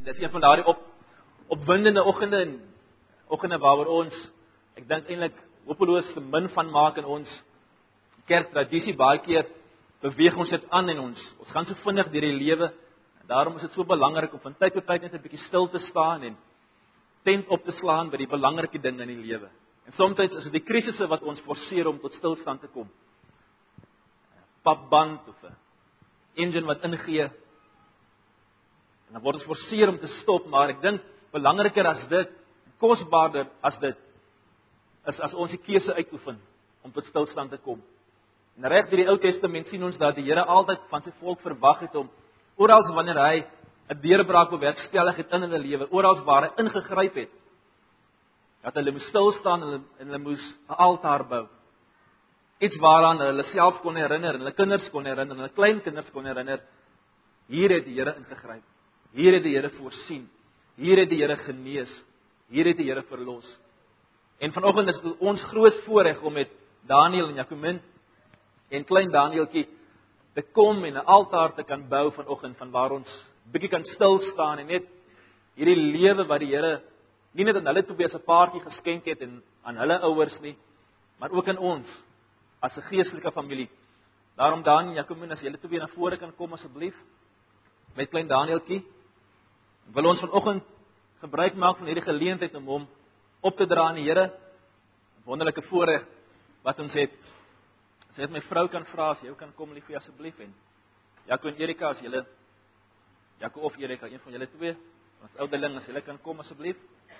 En dis een van daardie opwindende oggende waaroor ons, ek dink eintlik hopeloos te min van maak in ons kerktradisie. Baie keer beweeg ons dit aan en ons gaan so vinnig deur die lewe. En daarom is dit so belangrik om van tyd tot tyd net 'n bietjie stil te staan en tent op te slaan by die belangrike dinge in die lewe. En soms is dit die krisisse wat ons forceer om tot stilstand te kom. Papband of 'n engine wat ingee. En dan word ons forceer om te stop, maar ek dink belangriker as dit, kosbaarder as dit, is as ons die keuse uitoefen om tot stilstand te kom. En reg deur die Ou Testament sien ons dat die Here altyd van sy volk verwag het om oral wanneer hy 'n deurbraak bewerkstellig het in hulle lewe, oral waar hy ingegryp het, dat hulle moes stil staan en hulle moes 'n altaar bou. Iets waaraan hulle self kon herinner, hulle kinders kon herinner, hulle kleinkinders kon herinner. Hier het die Here ingegryp. Hier het die Here voorsien. Hier het die Here genees. Hier het die Here verlos. En vanoggend is ons groot voorreg om met Daniël en Jakomin en klein Danieltjie te kom en 'n altaar te kan bou vanoggend, van waar ons bietjie kan stil staan en net hierdie lewe wat die Here nie net aan hulle twee as 'n paartjie geskenk het en aan hulle ouers nie, maar ook aan ons as 'n geestelike familie. Daarom Daniël en Jakomin, as julle twee na vore kan kom asseblief met klein Danieltjie. Wil ons vanoggend gebruik maak van hierdie geleentheid om hom op te dra aan die Here. 'n Wonderlike voorreg wat ons het. As net my vrou kan vra as jy kan kom liefie asseblief, en Jaco en Erika, as julle Jaco of Erika, een van julle twee, ons ouderling, as julle kan kom asseblief.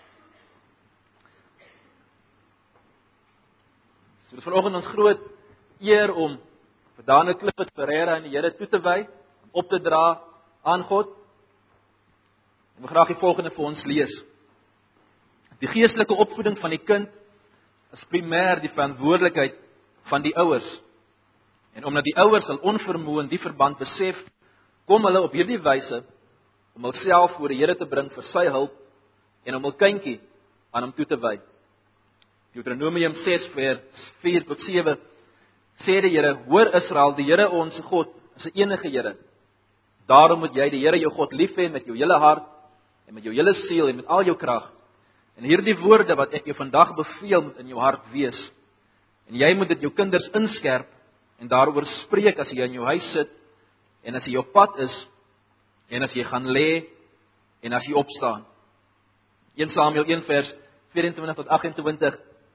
So dis vanoggend ons groot eer om vir Daniël Clifford Ferreira aan die Here toe te wy, om op te dra aan God. Ek wil graag die volgende vir ons lees. Die geestelike opvoeding van die kind is primêr die verantwoordelikheid van die ouers. En omdat die ouers al onvermoë in die verband besef, kom hulle op hierdie wyse om hulself voor die Here te bring vir sy hulp en om hul kindjie aan hom toe te wy. Deuteronomium 6 vers 4 tot 7 sê die Here: "Hoor Israel, die Here ons God is 'n enige Here. Daarom moet jy die Here jou God lief hê met jou hele hart en met jou hele siel en met al jou krag. En hierdie woorde wat ek jou vandag beveel moet in jou hart wees. En jy moet dit jou kinders inskerp en daaroor spreek as jy in jou huis sit en as jy op pad is en as jy gaan lê en as jy opstaan." 1 Samuel 1 vers 24 tot 28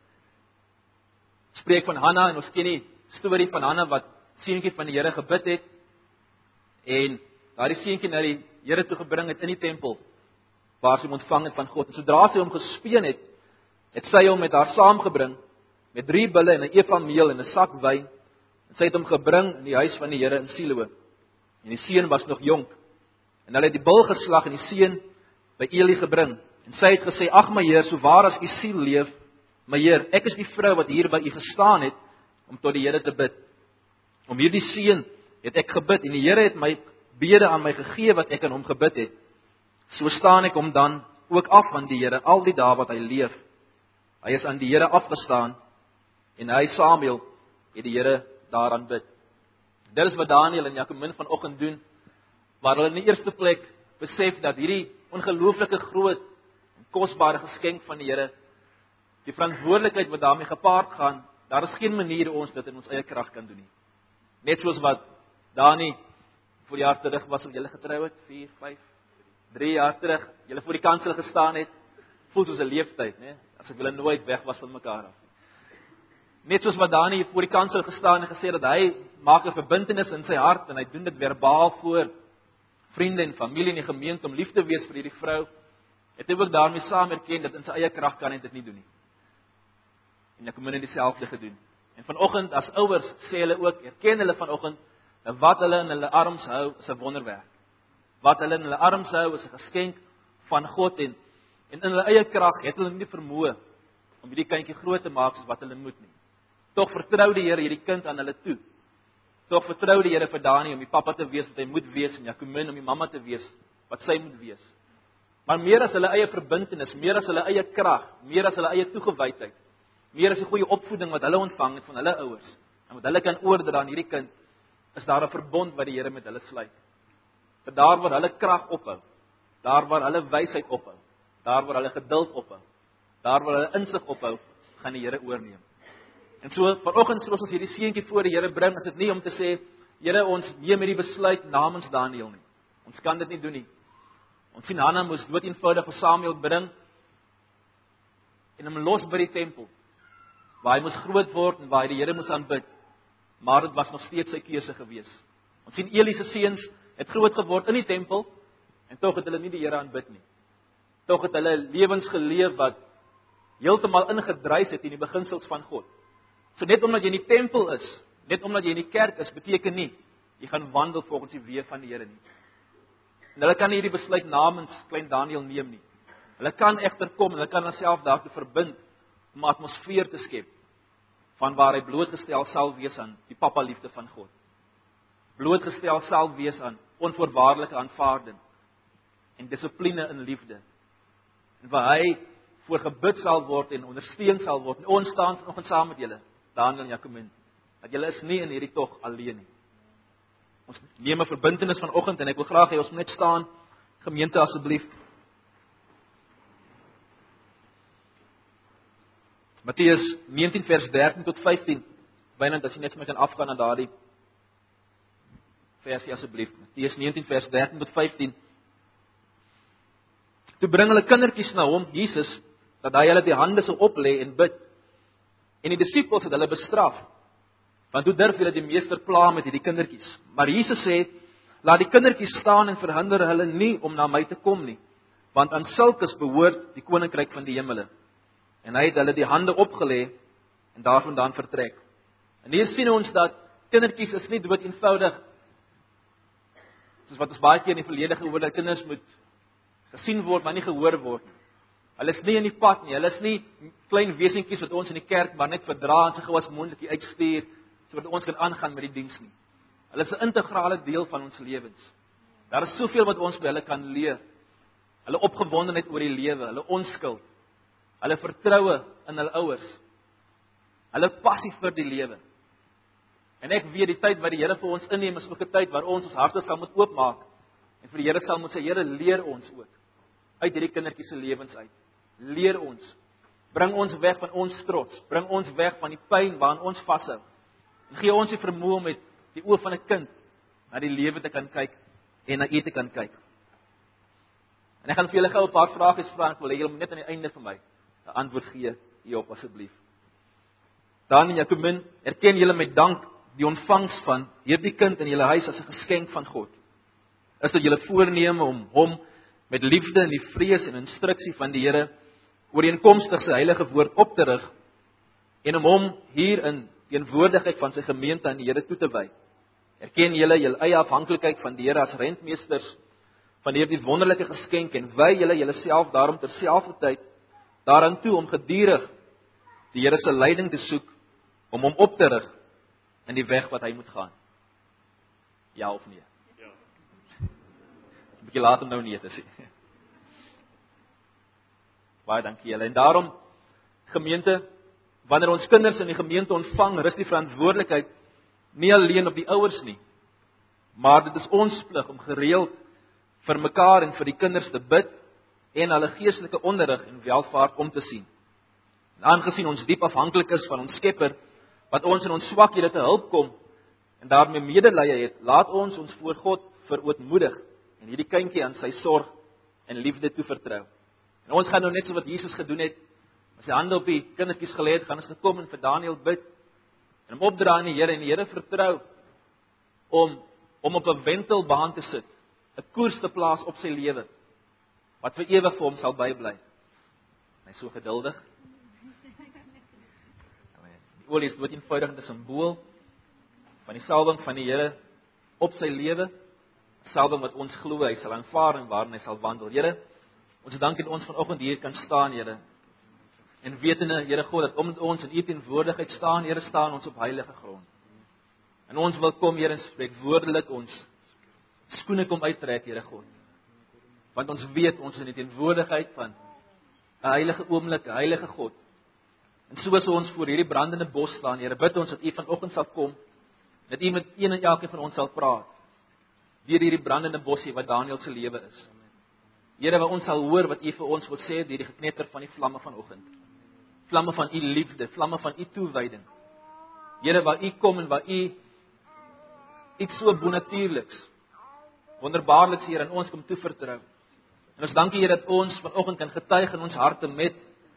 spreek van Hanna, en ons ken die storie van Hanna wat seentjie van die Here gebid het en daardie seentjie na die Here toe gebring het in die tempel waar sy hom ontvang het van God. En sodra sy hom gespeen het, het sy hom met haar saamgebring met 3 bulle en 'n efa meel en 'n sak wyn. En sy het hom gebring in die huis van die Here in Silo. En die seun was nog jonk. En hulle het die bul geslag en die seun by Eli gebring. En sy het gesê: "Ag my Heer, so waar as u siel leef, my Heer, ek is die vrou wat hier by u gestaan het om tot die Here te bid. Om hierdie seun het ek gebid en die Here het my bede aan my gegee wat ek aan hom gebid het. So staan ek hom dan ook af aan die Here al die dae wat hy leef." Hy is aan die Here afgestaan en hy, Samuel, het die Here daaraan bid. Dit is wat Daniël en Jakomin vanoggend doen, waar hulle in die eerste plek besef dat hierdie ongelooflike groot en kosbare geskenk van die Here, die verantwoordelikheid wat daarmee gepaard gaan, daar is geen manier ons dit in ons eie krag kan doen nie. Net soos wat Dani voor jaar terug was, om julle getrou het, 4, 5, 3 jaar terug, julle voor die kansel gestaan het, voel soos 'n leeftyd, né? Asof julle nooit weg was van mekaar af. Net soos wat Dani voor die kansel gestaan en gesê dat hy maak 'n verbintenis in sy hart en hy doen dit verbaal voor vriende en familie in die gemeente om lief te wees vir hierdie vrou, het hy ook daarmee saam erken dat in sy eie krag kan hy dit nie doen nie. En ek kom in dieselfde gedoen. En vanoggend as ouers sê hulle ook, erken hulle vanoggend dat wat hulle in hulle arms hou is 'n wonderwerk. Wat hulle in hulle arms hou is 'n geskenk van God en in hulle eie krag het hulle nie vermoë om hierdie kindjie groot te maak soos wat hulle moet nie. Tog vertrou die Here hierdie kind aan hulle toe. Tog vertrou die Here vir Dani om die pappa te wees wat hy moet wees en Jakomin om die mamma te wees wat sy moet wees. Maar meer as hulle eie verbintenis, meer as hulle eie krag, meer as hulle eie toegewydheid, meer as die goeie opvoeding wat hulle ontvang het van hulle ouers en wat hulle kan oordra aan hierdie kind, is daar 'n verbond wat die Here met hulle sluit. Dat daar waar hulle krag ophou, daar waar hulle wysheid ophou, daar waar hulle geduld ophou, daar waar hulle insig ophou, gaan die Here oorneem. En so vanoggend soos ons hierdie seentjie voor die Here bring, is dit nie om te sê, Here, ons neem hierdie besluit namens Daniël nie. Ons kan dit nie doen nie. Ons sien Hanna moes dood eenvoudig vir Samuel bring en hom los by die tempel, waar hy moes groot word en waar hy die Here moes aanbid. Maar dit was nog steeds sy keuse gewees. Ons sien Eli se seuns het groot geword in die tempel en tog het hulle nie die Here aanbid nie. Tog het hulle lewens geleef wat heeltemal ingedruis het in die beginsels van God. So net omdat jy in die tempel is, net omdat jy in die kerk is, beteken nie jy gaan wandel volgens die weë van die Here nie. En hulle kan nie hierdie besluit namens klein Daniël neem nie. Hulle kan egter kom en hulle kan hulself daartoe verbind om 'n atmosfeer te skep van waar hy blootgestel sal wees aan die pappa liefde van God. Blootgestel sal wees aan onvoorwaardelike aanvaarding en dissipline in liefde. En waar hy voor gebid sal word en ondersteun sal word. En ons staan vanoggend saam met julle, Daniël en Jacomien, dat julle is nie in hierdie tog alleen nie. Ons neem 'n verbintenis vanoggend en ek wil graag hê ons moet net staan, gemeente asseblief. Matteus 19 vers 13 tot 15. Wynand, as jy net vir my kan afgaan na daardie versie asseblief. Matteus 19 vers 13 tot 15. Toe bring hulle kindertjies na hom, Jesus, dat hy hulle die hande sou oplê en bid. En die disippels het hulle bestraf. Want hoe durf julle die meester pla met hierdie kindertjies? Maar Jesus sê, laat die kindertjies staan en verhinder hulle nie om na my te kom nie, want aan sulkes behoort die koninkryk van die hemele. En hy het hulle die hande opgelê en daarvandaan vertrek. En hier sien ons dat kindertjies is nie dood eenvoudig, soos wat ons baie keer in die verlede gehoor het, kinders moet gesien word, maar nie gehoor word nie. Hulle is nie in die pad nie, hulle is nie klein wesentjies wat ons in die kerk maar net verdra en so gou as moontlik uitstuur, sodat ons kan aangaan met die diens nie. Hulle is 'n integrale deel van ons lewens. Daar is soveel wat ons by hulle kan leer. Hulle opgewondenheid oor die lewe, hulle onskuld, hulle vertroue in hulle ouers, hulle passie vir die lewe. En ek weet die tyd wat die Here vir ons inneem is ook 'n tyd waar ons harte sal moet oopmaak en vir die Here sal moet sê, Here, leer ons ook uit hierdie kindertjies se lewens uit. Leer ons. Bring ons weg van ons trots, bring ons weg van die pyn waaraan ons vashou. En gee ons die vermoë om met die oë van 'n kind na die lewe te kan kyk en na U te kan kyk. En ek gaan vir julle gou 'n paar vrae vra, ek wil hê julle moet net aan die einde vir my 'n antwoord gee hierop asseblief. Dan en Jacomien, erken julle met dank die ontvangs van hierdie kind in julle huis as 'n geskenk van God. Is dit julle voorneme om hom met liefde en die vrees en instruksie van die Here ooreenkomstig sy heilige woord op te rig en om hom hier in teenwoordigheid van sy gemeente aan die Here toe te wy. Erken julle jul eie afhanklikheid van die Here as rentmeesters van hierdie wonderlike geskenk en wy julle julleself daarom terselfdertyd daaraan toe om gedurig die Here se leiding te soek om hom op te rig in die weg wat hy moet gaan. Ja of nee? Ja. 'n bietjie laat om nou nee te sê. Baie dankie julle. En daarom gemeente, wanneer ons kinders in die gemeente ontvang, rus die verantwoordelikheid nie alleen op die ouers nie, maar dit is ons plig om gereeld vir mekaar en vir die kinders te bid en hulle geestelike onderrig en welvaart om te sien. En aangesien ons diep afhanklik is van ons Skepper, wat ons in ons swakhede te hulp kom en daarmee medelee het, laat ons ons voor God verootmoedig en hierdie kindjie aan sy sorg en liefde toevertrou. En ons gaan nou net so wat Jesus gedoen het, as sy hande op die kindertjies gelê het, gaan ons gekom en vir Daniël bid en hom opdra aan die Here en die Here vertrou om op 'n wentelbaan te sit, 'n koers te plaas op sy lewe wat vir ewig vir hom sal bybly. Hy is so geduldig. Die olie is dood eenvoudig 'n simbool van die salwing van die Here op sy lewe, salwing wat ons glo hy sal aanvaar en waarin hy sal wandel. Here, ons dank dat ons vanoggend hier kan staan, Here. En wetende, Here God, dat omdat ons in U teenwoordigheid staan, Here, staan ons op heilige grond. En ons wil kom, Here, en spreek woordelik ons skoene kom uittrek, Here God. Want ons weet ons is in die teenwoordigheid van 'n heilige oomblik, 'n heilige God. En soos ons voor hierdie brandende bos staan, Here, bid ons dat U vanoggend sal kom, dat U met een en elkeen van ons sal praat, deur hierdie brandende bosie wat Daniël se lewe is. Here, waar ons sal hoor wat U vir ons wil sê deur die geknetter van die vlamme vanoggend. Vlamme van U liefde, vlamme van U toewyding. Here, waar U kom en waar U iets so bonatuurliks, wonderbaarliks hier aan ons kom toevertrou. En ons dankie Here dat ons vanoggend kan getuig in ons harte met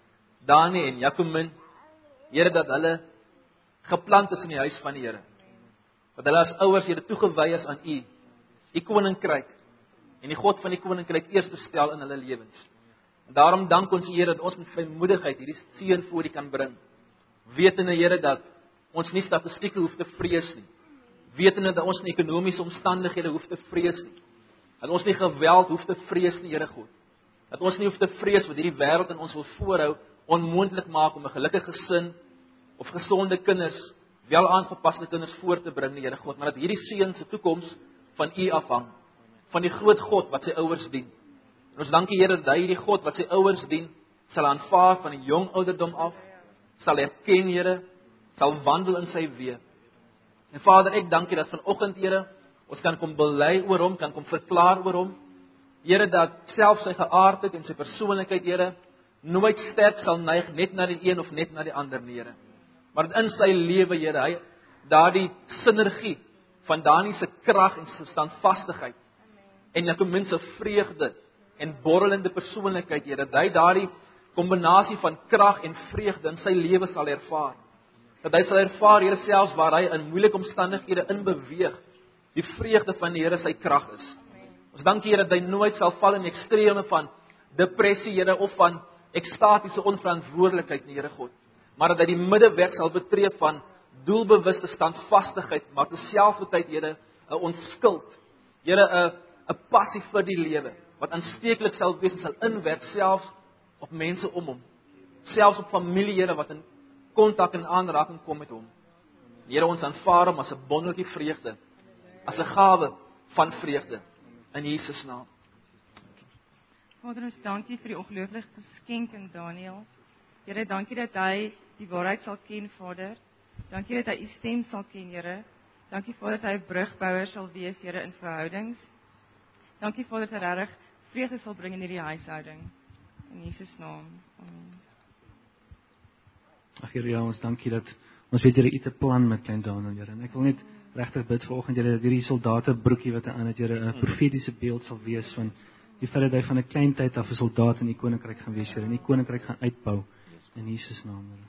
Dani en Jacomin, Here, dat hulle geplant is in die huis van die Here. Dat hulle as ouers Here toegewy is aan U, U koninkryk, en die God van die koninkryk eerste stel in hulle lewens. En daarom dank ons Here dat ons met vrymoedigheid hierdie seën voor U kan bring. Wetende Here dat ons nie statistieke hoef te vrees nie. Wetende dat ons nie ekonomiese omstandighede hoef te vrees nie. Dat ons nie geweld hoef te vrees nie, Here God. Dat ons nie hoef te vrees wat hierdie wêreld in ons wil voorhou, onmoontlik maak om 'n gelukkige gesin of gesonde kinders, wel aangepaste kinders voor te bring, Here God, maar dat hierdie seun se toekoms van U afhang, van die groot God wat sy ouers dien. En ons dankie Here dat hy hierdie God wat sy ouers dien, sal aanvaar van die jong ouderdom af, sal erken Here, sal wandel in sy weë. En Vader, ek dankie dat vanoggend Here, ons kan kom bely oor hom, kan kom verklaar oor hom. Here, dat self sy geaardheid en sy persoonlikheid, Here, nooit sterk sal neig net na die een of net na die ander nie, Here. Maar dat in sy lewe, Here, hy daardie sinergie van Dani se krag en sy standvastigheid en Jacomin se vreugde en borrelende persoonlikheid, Here, dat hy daardie kombinasie van krag en vreugde in sy lewe sal ervaar. Dat hy sal ervaar, Here, selfs waar hy in moeilike omstandighede in beweeg, die vreugde van die Here sy krag is. Ons dankie Here dat hy nooit sal val in ekstreme van depressie, Here, of van ekstatiese onverantwoordelikheid nie, Here God. Maar dat hy die middeweg sal betree van doelbewuste standvastigheid, maar terselfdertyd, Here, 'n onskuld. Here, 'n passie vir die lewe wat aansteeklik sal wees en sal inwerk selfs op mense om hom. Selfs op familie, Here, wat in kontak en aanraking kom met hom. Here, ons aanvaar hom as 'n bondeltjie vreugde, as 'n gawe van vreugde in Jesus naam. Vader, ons dankie vir die ongelooflike geskenk in Daniël. Here, dankie dat hy die waarheid sal ken, Vader. Dankie dat hy U stem sal ken, Here. Dankie Vader dat hy 'n brugbouer sal wees, Here, in verhoudings. Dankie Vader dat hy regtig vrede sal bring in hierdie huishouding. In Jesus naam. Amen. Ag Here, ja, ons dankie dat ons weet Here, U het 'n plan met klein Daniël, Here. En ek wil net regtig bid vanoggend, Here, dat hierdie soldate broekie wat hy aan het, Here, 'n profetiese beeld sal wees van die feit dat hy van 'n klein tyd af 'n soldaat in die koninkryk gaan wees, Here, en die koninkryk gaan uitbou in Jesus naam, Here.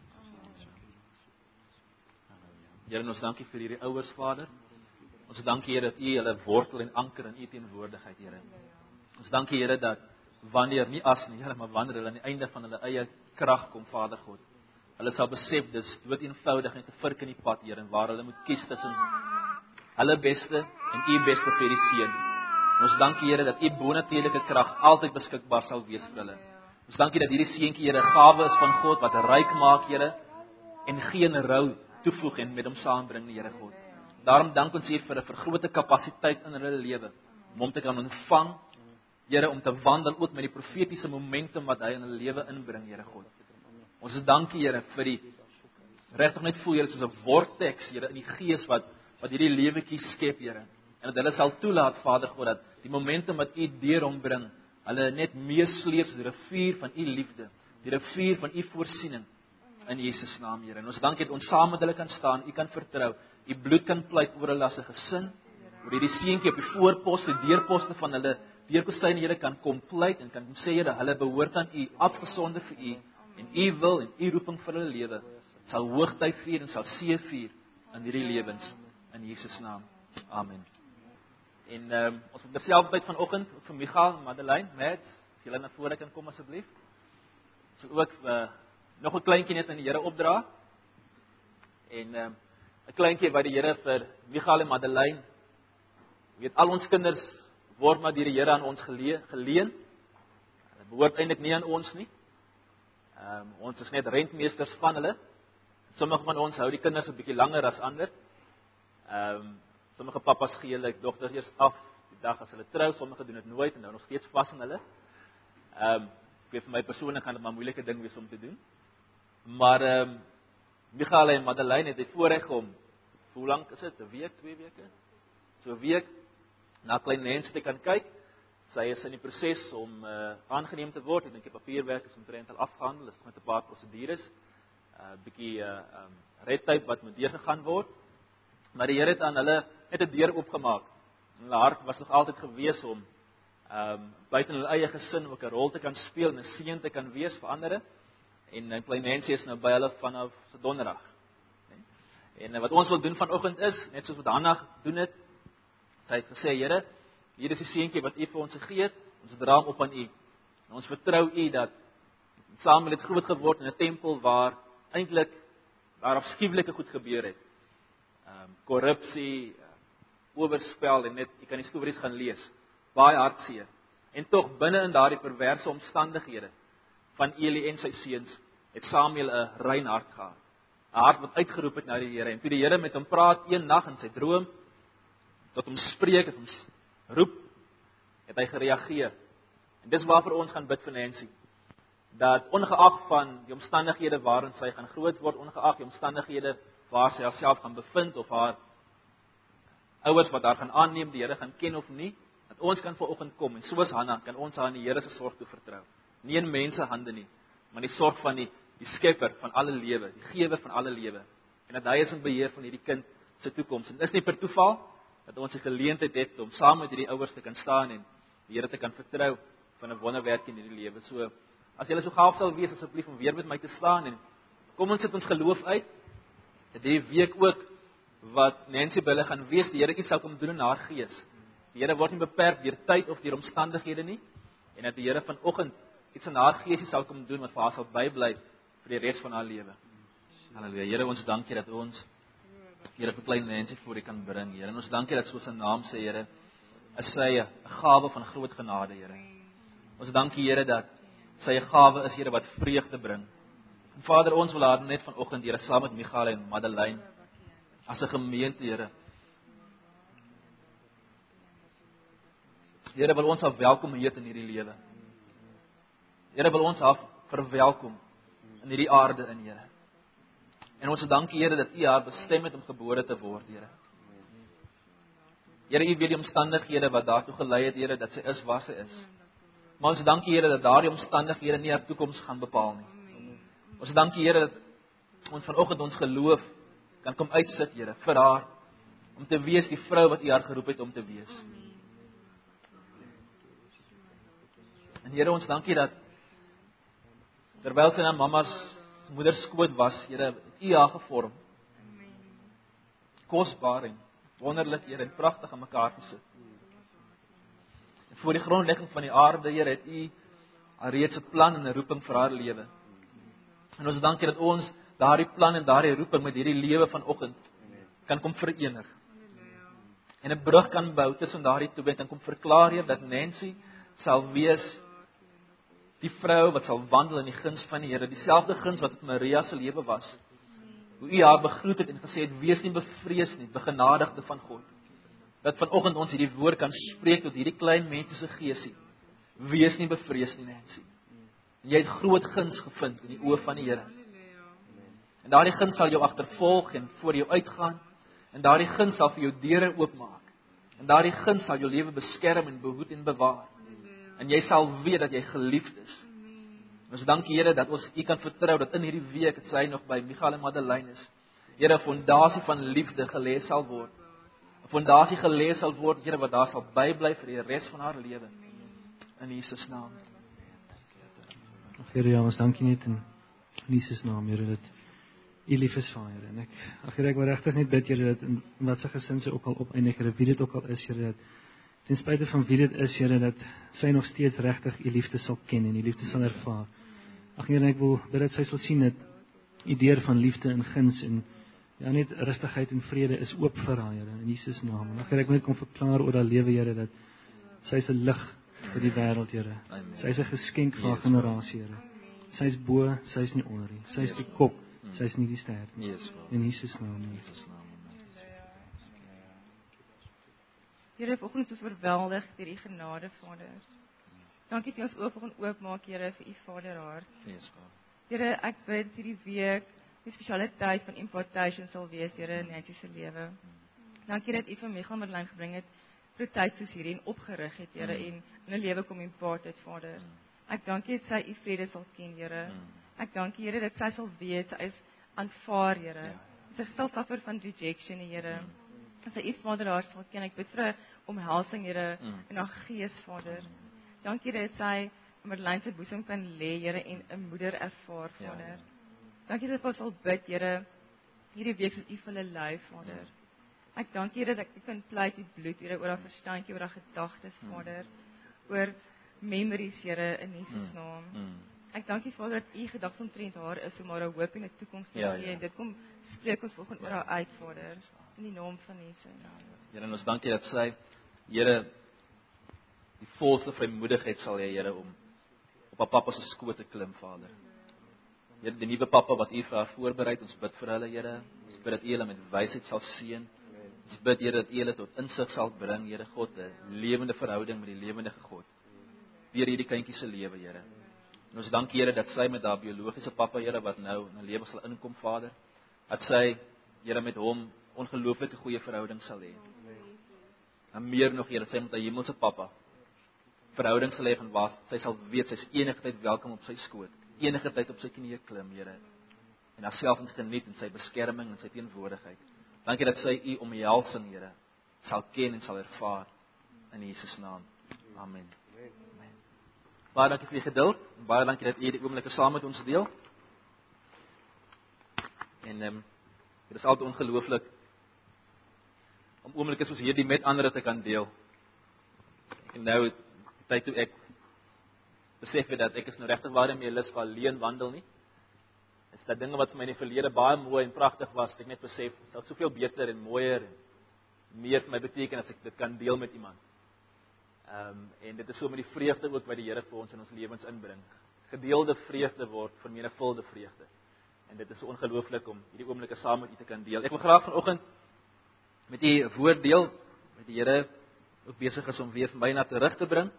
Here, ons dankie vir hierdie ouers, Vader. Ons dankie Here dat U hulle wortel en anker in U teenwoordigheid, Here. Ons dankie Here dat wanneer nie as nie, Here, maar wanneer hulle aan die einde van hulle eie krag kom, Vader God, hulle sal besef dis dood eenvoudig net 'n vurk in die pad, Here, en waar hulle moet kies tussen hulle beste en U beste vir die seun. En ons dankie Here dat U bonatuurlike krag altyd beskikbaar sal wees vir hulle. Ons dankie dat hierdie seentjie, Here, 'n gawe is van God wat ryk maak, Here, en geen rou toevoeg en met hom saambring, Here God. Daarom dank ons U vir 'n vergrote kapasiteit in hulle lewe om hom te kan ontvang, Here, om te wandel ook met die profetiese momentum wat hy in hulle lewe inbring, Here God. Ons is dankie Here vir die regtig net voel Here soos 'n vortex, Here, in die gees wat hierdie lewetjie skep, Here. En dat hulle sal toelaat, Vader God, dat die momentum wat U deur hom bring, hulle net meesleep soos die rivier van U liefde, die rivier van U voorsiening in Jesus naam, Here. En ons dankie dat ons saam met hulle kan staan, U kan vertrou, U bloed kan pleit oor hulle as 'n gesin, oor hierdie seentjie op die voorpos, die deurposte van hulle deurposte, Here, kan kom pleit en kan sê, Here, hulle behoort aan U, afgesonder vir U, en U wil en U roeping vir hulle lewe sal hoogtyd vier en sal seëvier in hierdie lewens in Jesus naam. Amen. En ons het terselfdertyd vanoggend vir Michael en Madeleine, Mads, as julle na vore kan kom asseblief. So ook nog 'n kleintjie net aan die Here opdra. En 'n kleintjie wat die Here vir Michael en Madeleine, weet al ons kinders word maar deur die Here aan ons geleen. Hulle behoort eintlik nie aan ons nie. Ons is net rentmeesters van hulle. Sommige van ons hou die kinders 'n bietjie langer as ander. Sommige pappas gee hulle dogters eers af die dag as hulle trou, sommige doen dit nooit en nou nog steeds vas aan hulle. Ek weet vir my persoonlik gaan dit maar 'n moeilike ding wees om te doen. Maar Michael en Madeleine het die voorreg om, hoe lank is dit? 'n week, 2 weke? So 'n week na klein Nancy te kan kyk. Sy is in die proses om aangeneem te word. Ek dink die papierwerk is omtrent al afgehandel, dis nog met 'n paar prosedures. Bietjie red tape wat moet deurgegaan word. Maar die Here het aan hulle net 'n deur oopgemaak. Hulle hart was nog altyd gewees om buite hulle eie gesin ook 'n rol te kan speel en 'n seën te kan wees vir ander. En klein Nancy is nou by hulle vanaf Donderdag. En wat ons wil doen vanoggend is, net soos wat Hanna gedoen het, sy het gesê, Here, hier is die seentjie wat U vir ons gegee het, ons dra hom op aan U. En ons vertrou U dat saam met dit groot geword in 'n tempel waar eintlik daar afskuwelike goed gebeur het. Korrupsie, oorspel en net, jy kan die stories gaan lees. Baie hartseer. En tog binne in daardie perverse omstandighede van Eli en sy seuns het Samuel 'n rein hart gehad. 'n Hart wat uitgeroep het na die Here. En toe die Here met hom praat een nag in sy droom, tot hom spreek, het hom roep, het hy gereageer. En dis waarvoor ons gaan bid vir Nancy. Dat ongeag van die omstandighede waarin sy gaan groot word, ongeag die omstandighede waar sy haarself gaan bevind of haar ouers wat haar gaan aanneem, die Here gaan ken of nie, dat ons kan vanoggend kom en soos Hanna kan ons haar aan die Here se sorg toe vertrou. Nie in mense hande nie, maar die sorg van die skepper van alle lewe, die gewer van alle lewe. En dat hy is in beheer van hierdie kind se toekoms. En is nie per toeval dat ons die geleentheid het om saam met hierdie ouers te kan staan en die Here te kan vertrou van 'n wonderwerk in hierdie lewe. So as julle so gaaf sal wees asseblief om weer met my te staan en kom ons sit ons geloof uit. Dat hierdie week ook wat Nancy by hulle gaan wees, die Here iets sal kom doen in haar gees. Die Here word nie beperk deur tyd of deur omstandighede nie. En dat die Here vanoggend iets in haar gees sal kom doen wat vir haar sal bybly vir die res van haar lewe. Halleluja. Here, ons dankie dat ons Here vir klein Nancy voor U kan bring, Here. En ons dankie dat soos 'n naam sê, Here, is sy 'n gawe van groot genade, Here. Ons dankie, Here, dat sy 'n gawe is, Here, wat vreugde bring. En Vader, ons wil haar net vanoggend, Here, saam met Michael en Madeleine as 'n gemeente, Here. Here, wil ons haar welkom heet in hierdie lewe. Here, wil ons haar verwelkom in hierdie aarde in, Here. En ons dankie, Here, dat U haar bestem het om gebore te word, Here. Here, U weet die omstandighede wat daartoe gelei het, Here, dat sy is waar sy is. Maar ons dankie, Here, dat daardie omstandighede nie haar toekoms gaan bepaal nie. Ons dankie, Here, dat ons vanoggend ons geloof kan kom uitsit, Here, vir haar, om te wees die vrou wat U haar geroep het om te wees. En Here, ons dankie dat terwyl sy na mamma's moederskoot was, Here, het U haar gevorm. Kosbaar en wonderlik, Here, en pragtig aan mekaar gesit. En voor die grondlegging van die aarde, Here, het U reeds 'n plan en 'n roeping vir haar lewe. En ons dankie dat ons daardie plan en daardie roeping met hierdie lewe vanoggend kan kom verenig. En 'n brug kan bou tussen daardie twee en kom verklaar, Here, dat Nancy sal wees die vrou wat sal wandel in die guns van die Here, dieselfde guns wat met Maria se lewe was. Hoe U haar begroet het en gesê het, wees nie bevrees nie, begenadigde van God. Dat vanoggend ons hierdie woord kan spreek tot hierdie klein mense se geesie. Wees nie bevrees nie, Nancy. En jy het groot guns gevind in die oë van die Here. En daardie guns sal jou agtervolg en voor jou uitgaan. En daardie guns sal vir jou deure oopmaak. En daardie guns sal jou lewe beskerm en behoed en bewaar. En jy sal weet dat jy geliefd is. Ons dankie, Here, dat ons U kan vertrou dat in hierdie week het sy nog by Michael en Madeleine is. Here, 'n fondasie van liefde gelê sal word. 'n Fondasie gelê sal word, Here, wat daar sal bybly vir die res van haar lewe. In Jesus naam. Here, ja, ons dankie net in Jesus naam, Here, dat U lief is vir Here. En ek wil regtig net bid, Here, dat in wat se gesin sy ook al opeindig, Here, wie dit ook al is, Here, dat ten spyte van wie dit is, Here, dat sy nog steeds regtig U liefde sal ken en U liefde sal ervaar. Here, ek wil bid dat sy sal sien dat U deur van liefde en guns en ja, net rustigheid en vrede is oop vir haar, Here, in Jesus naam. En Here, ek wil net kom verklaar oor haar lewe, Here, dat sy is 'n lig vir die wêreld, Here. Sy is 'n geskenk vir haar generasie, Here. Sy is bo, sy is nie onder nie. Sy is die kop, sy is nie die stert nie. In Jesus naam. Here, vanoggend is ons oorweldig deur U genade, Vader. Dankie dat U ons oë kon oopmaak, Here, vir U Vaderhart. Here, ek bid hierdie week 'n spesiale tyd van impartation sal wees, Here, in Nancy se lewe. Dankie dat U vir Michael Madeleine gebring het vir 'n tyd soos hierdie en opgerig het, Here, en in 'n lewe kom impart het, Vader. Ek dank U dat sy U vrede sal ken, Here. Ek dank U, Here, dat sy sal weet sy is aanvaar, Here. Sy sal suffer van rejection, Here. Dat sy U Vader haar sal ken. Ek bid vir 'n omhelsing, Here, in haar gees, Vader. Dankie dat sy Marlyn se boesem kan lê, Here, en 'n moeder ervaar, Vader. Dankie dat ons sal bid, Here, hierdie week soos U vir hulle lei, Vader. Ek dank U dat ek kan pleit U bloed, Here, oor haar verstandjie, oor haar gedagtes, Vader, oor memories, Here, in Jesus naam. Ek dank U, Vader, dat U gedagtes omtrent haar is om haar 'n hoop en 'n toekoms te gee, en dit kom spreek ons volgens oor haar uit, Vader, in die naam van Jesus. Here, ons dankie dat sy, Here, die volste vrymoedigheid sal hê, Here, om op haar pappa se skoot te klim, Vader. Here, die nuwe pappa wat U vir haar voorberei, ons bid vir hulle, Here. Ons bid dat U hulle met wysheid sal seën. Ons bid, Here, dat U hulle tot insig sal bring, Here God, 'n lewende verhouding met die lewendige God. Deur hierdie kindjie se lewe, Here. En ons dank Here dat sy met haar biologiese pappa, Here, wat nou in 'n lewe sal inkom, Vader, dat sy, Here, met hom ongelooflike goeie verhouding sal hê. En meer nog, Here, dat sy met haar hemelse pappa verhouding sal hê van waar sy sal weet sy is enige tyd welkom op sy skoot, enige tyd op sy knieë klim, Here, en haarself geniet in sy beskerming en sy teenwoordigheid. Dankie dat sy U omhelsing, Here, sal ken en sal ervaar in Jesus naam. Amen. Baie dankie vir die geduld, en baie dankie dat U die oomblikke saam met ons deel. En dit is altyd ongelooflik om oomblikke soos hierdie met ander te kan deel. En nou, tyd toe ek besef het dat ek is nou regtig waar mee lus vir alleen wandel nie. Is dat dinge wat vir my in die verlede baie mooi en pragtig was, ek net besef, dit sal soveel beter en mooier en meer vir my beteken as ek dit kan deel met iemand. En dit is so met die vreugde ook wat die Here vir ons in ons lewens inbring. Gedeelde vreugde word vermenigvuldigde vreugde. En dit is so ongelooflik om hierdie oomblikke saam met U te kan deel. Ek wil graag vanoggend met U 'n woord deel, wat die Here ook besig is om weer vir my na terug te bring.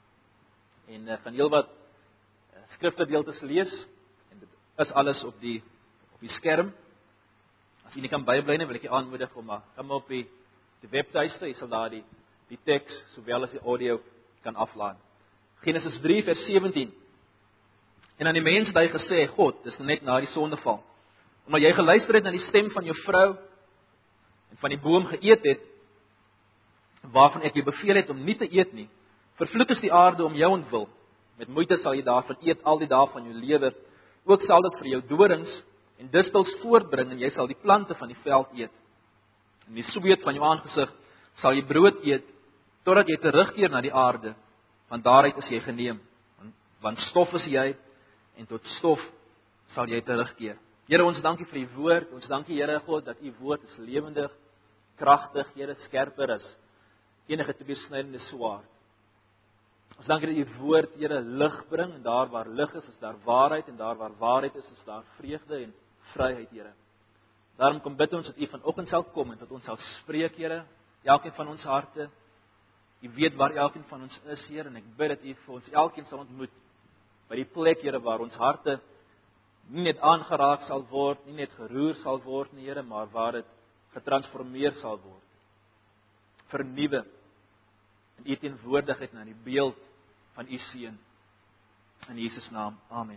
En van heelwat skrifgedeeltes lees, en dit is alles op die skerm. As U nie kan bybly nie, wil ek U aanmoedig om maar op die webtuiste, jy sal daar die teks sowel as die audio kan aflaai. Genesis 3 vers 17. En aan die mens het hy gesê, God, dis net na die sondeval, omdat jy geluister het na die stem van jou vrou en van die boom geëet het, waarvan ek jou beveel het om nie te eet nie, vervloek is die aarde om jou ontwil. Met moeite sal jy daarvan eet al die dae van jou lewe. Ook sal dit vir jou dorings en distels voortbring en jy sal die plante van die veld eet. En die sweet van jou aangesig sal jy brood eet totdat jy terugkeer na die aarde, want daaruit is jy geneem. Want stof is jy en tot stof sal jy terugkeer. Here, ons dankie vir U woord. Ons dankie, Here God, dat U woord is lewendig, kragtig, Here, skerper as enige tweesnydende swaard. Ons dankie dat U woord, Here, lig bring, en daar waar lig is daar waarheid, en daar waar waarheid is daar vreugde en vryheid, Here. Daarom kom bid ons dat U vanoggend sal kom en dat ons sal spreek, Here, elkeen van ons harte. U weet waar elkeen van ons is, Here, en ek bid dat U vir ons elkeen sal ontmoet by die plek, Here, waar ons harte nie net aangeraak sal word, nie net geroer sal word nie, Here, maar waar dit getransformeer sal word. Vernuwe in U teenwoordigheid na die beeld van U seun. In Jesus naam. Amen.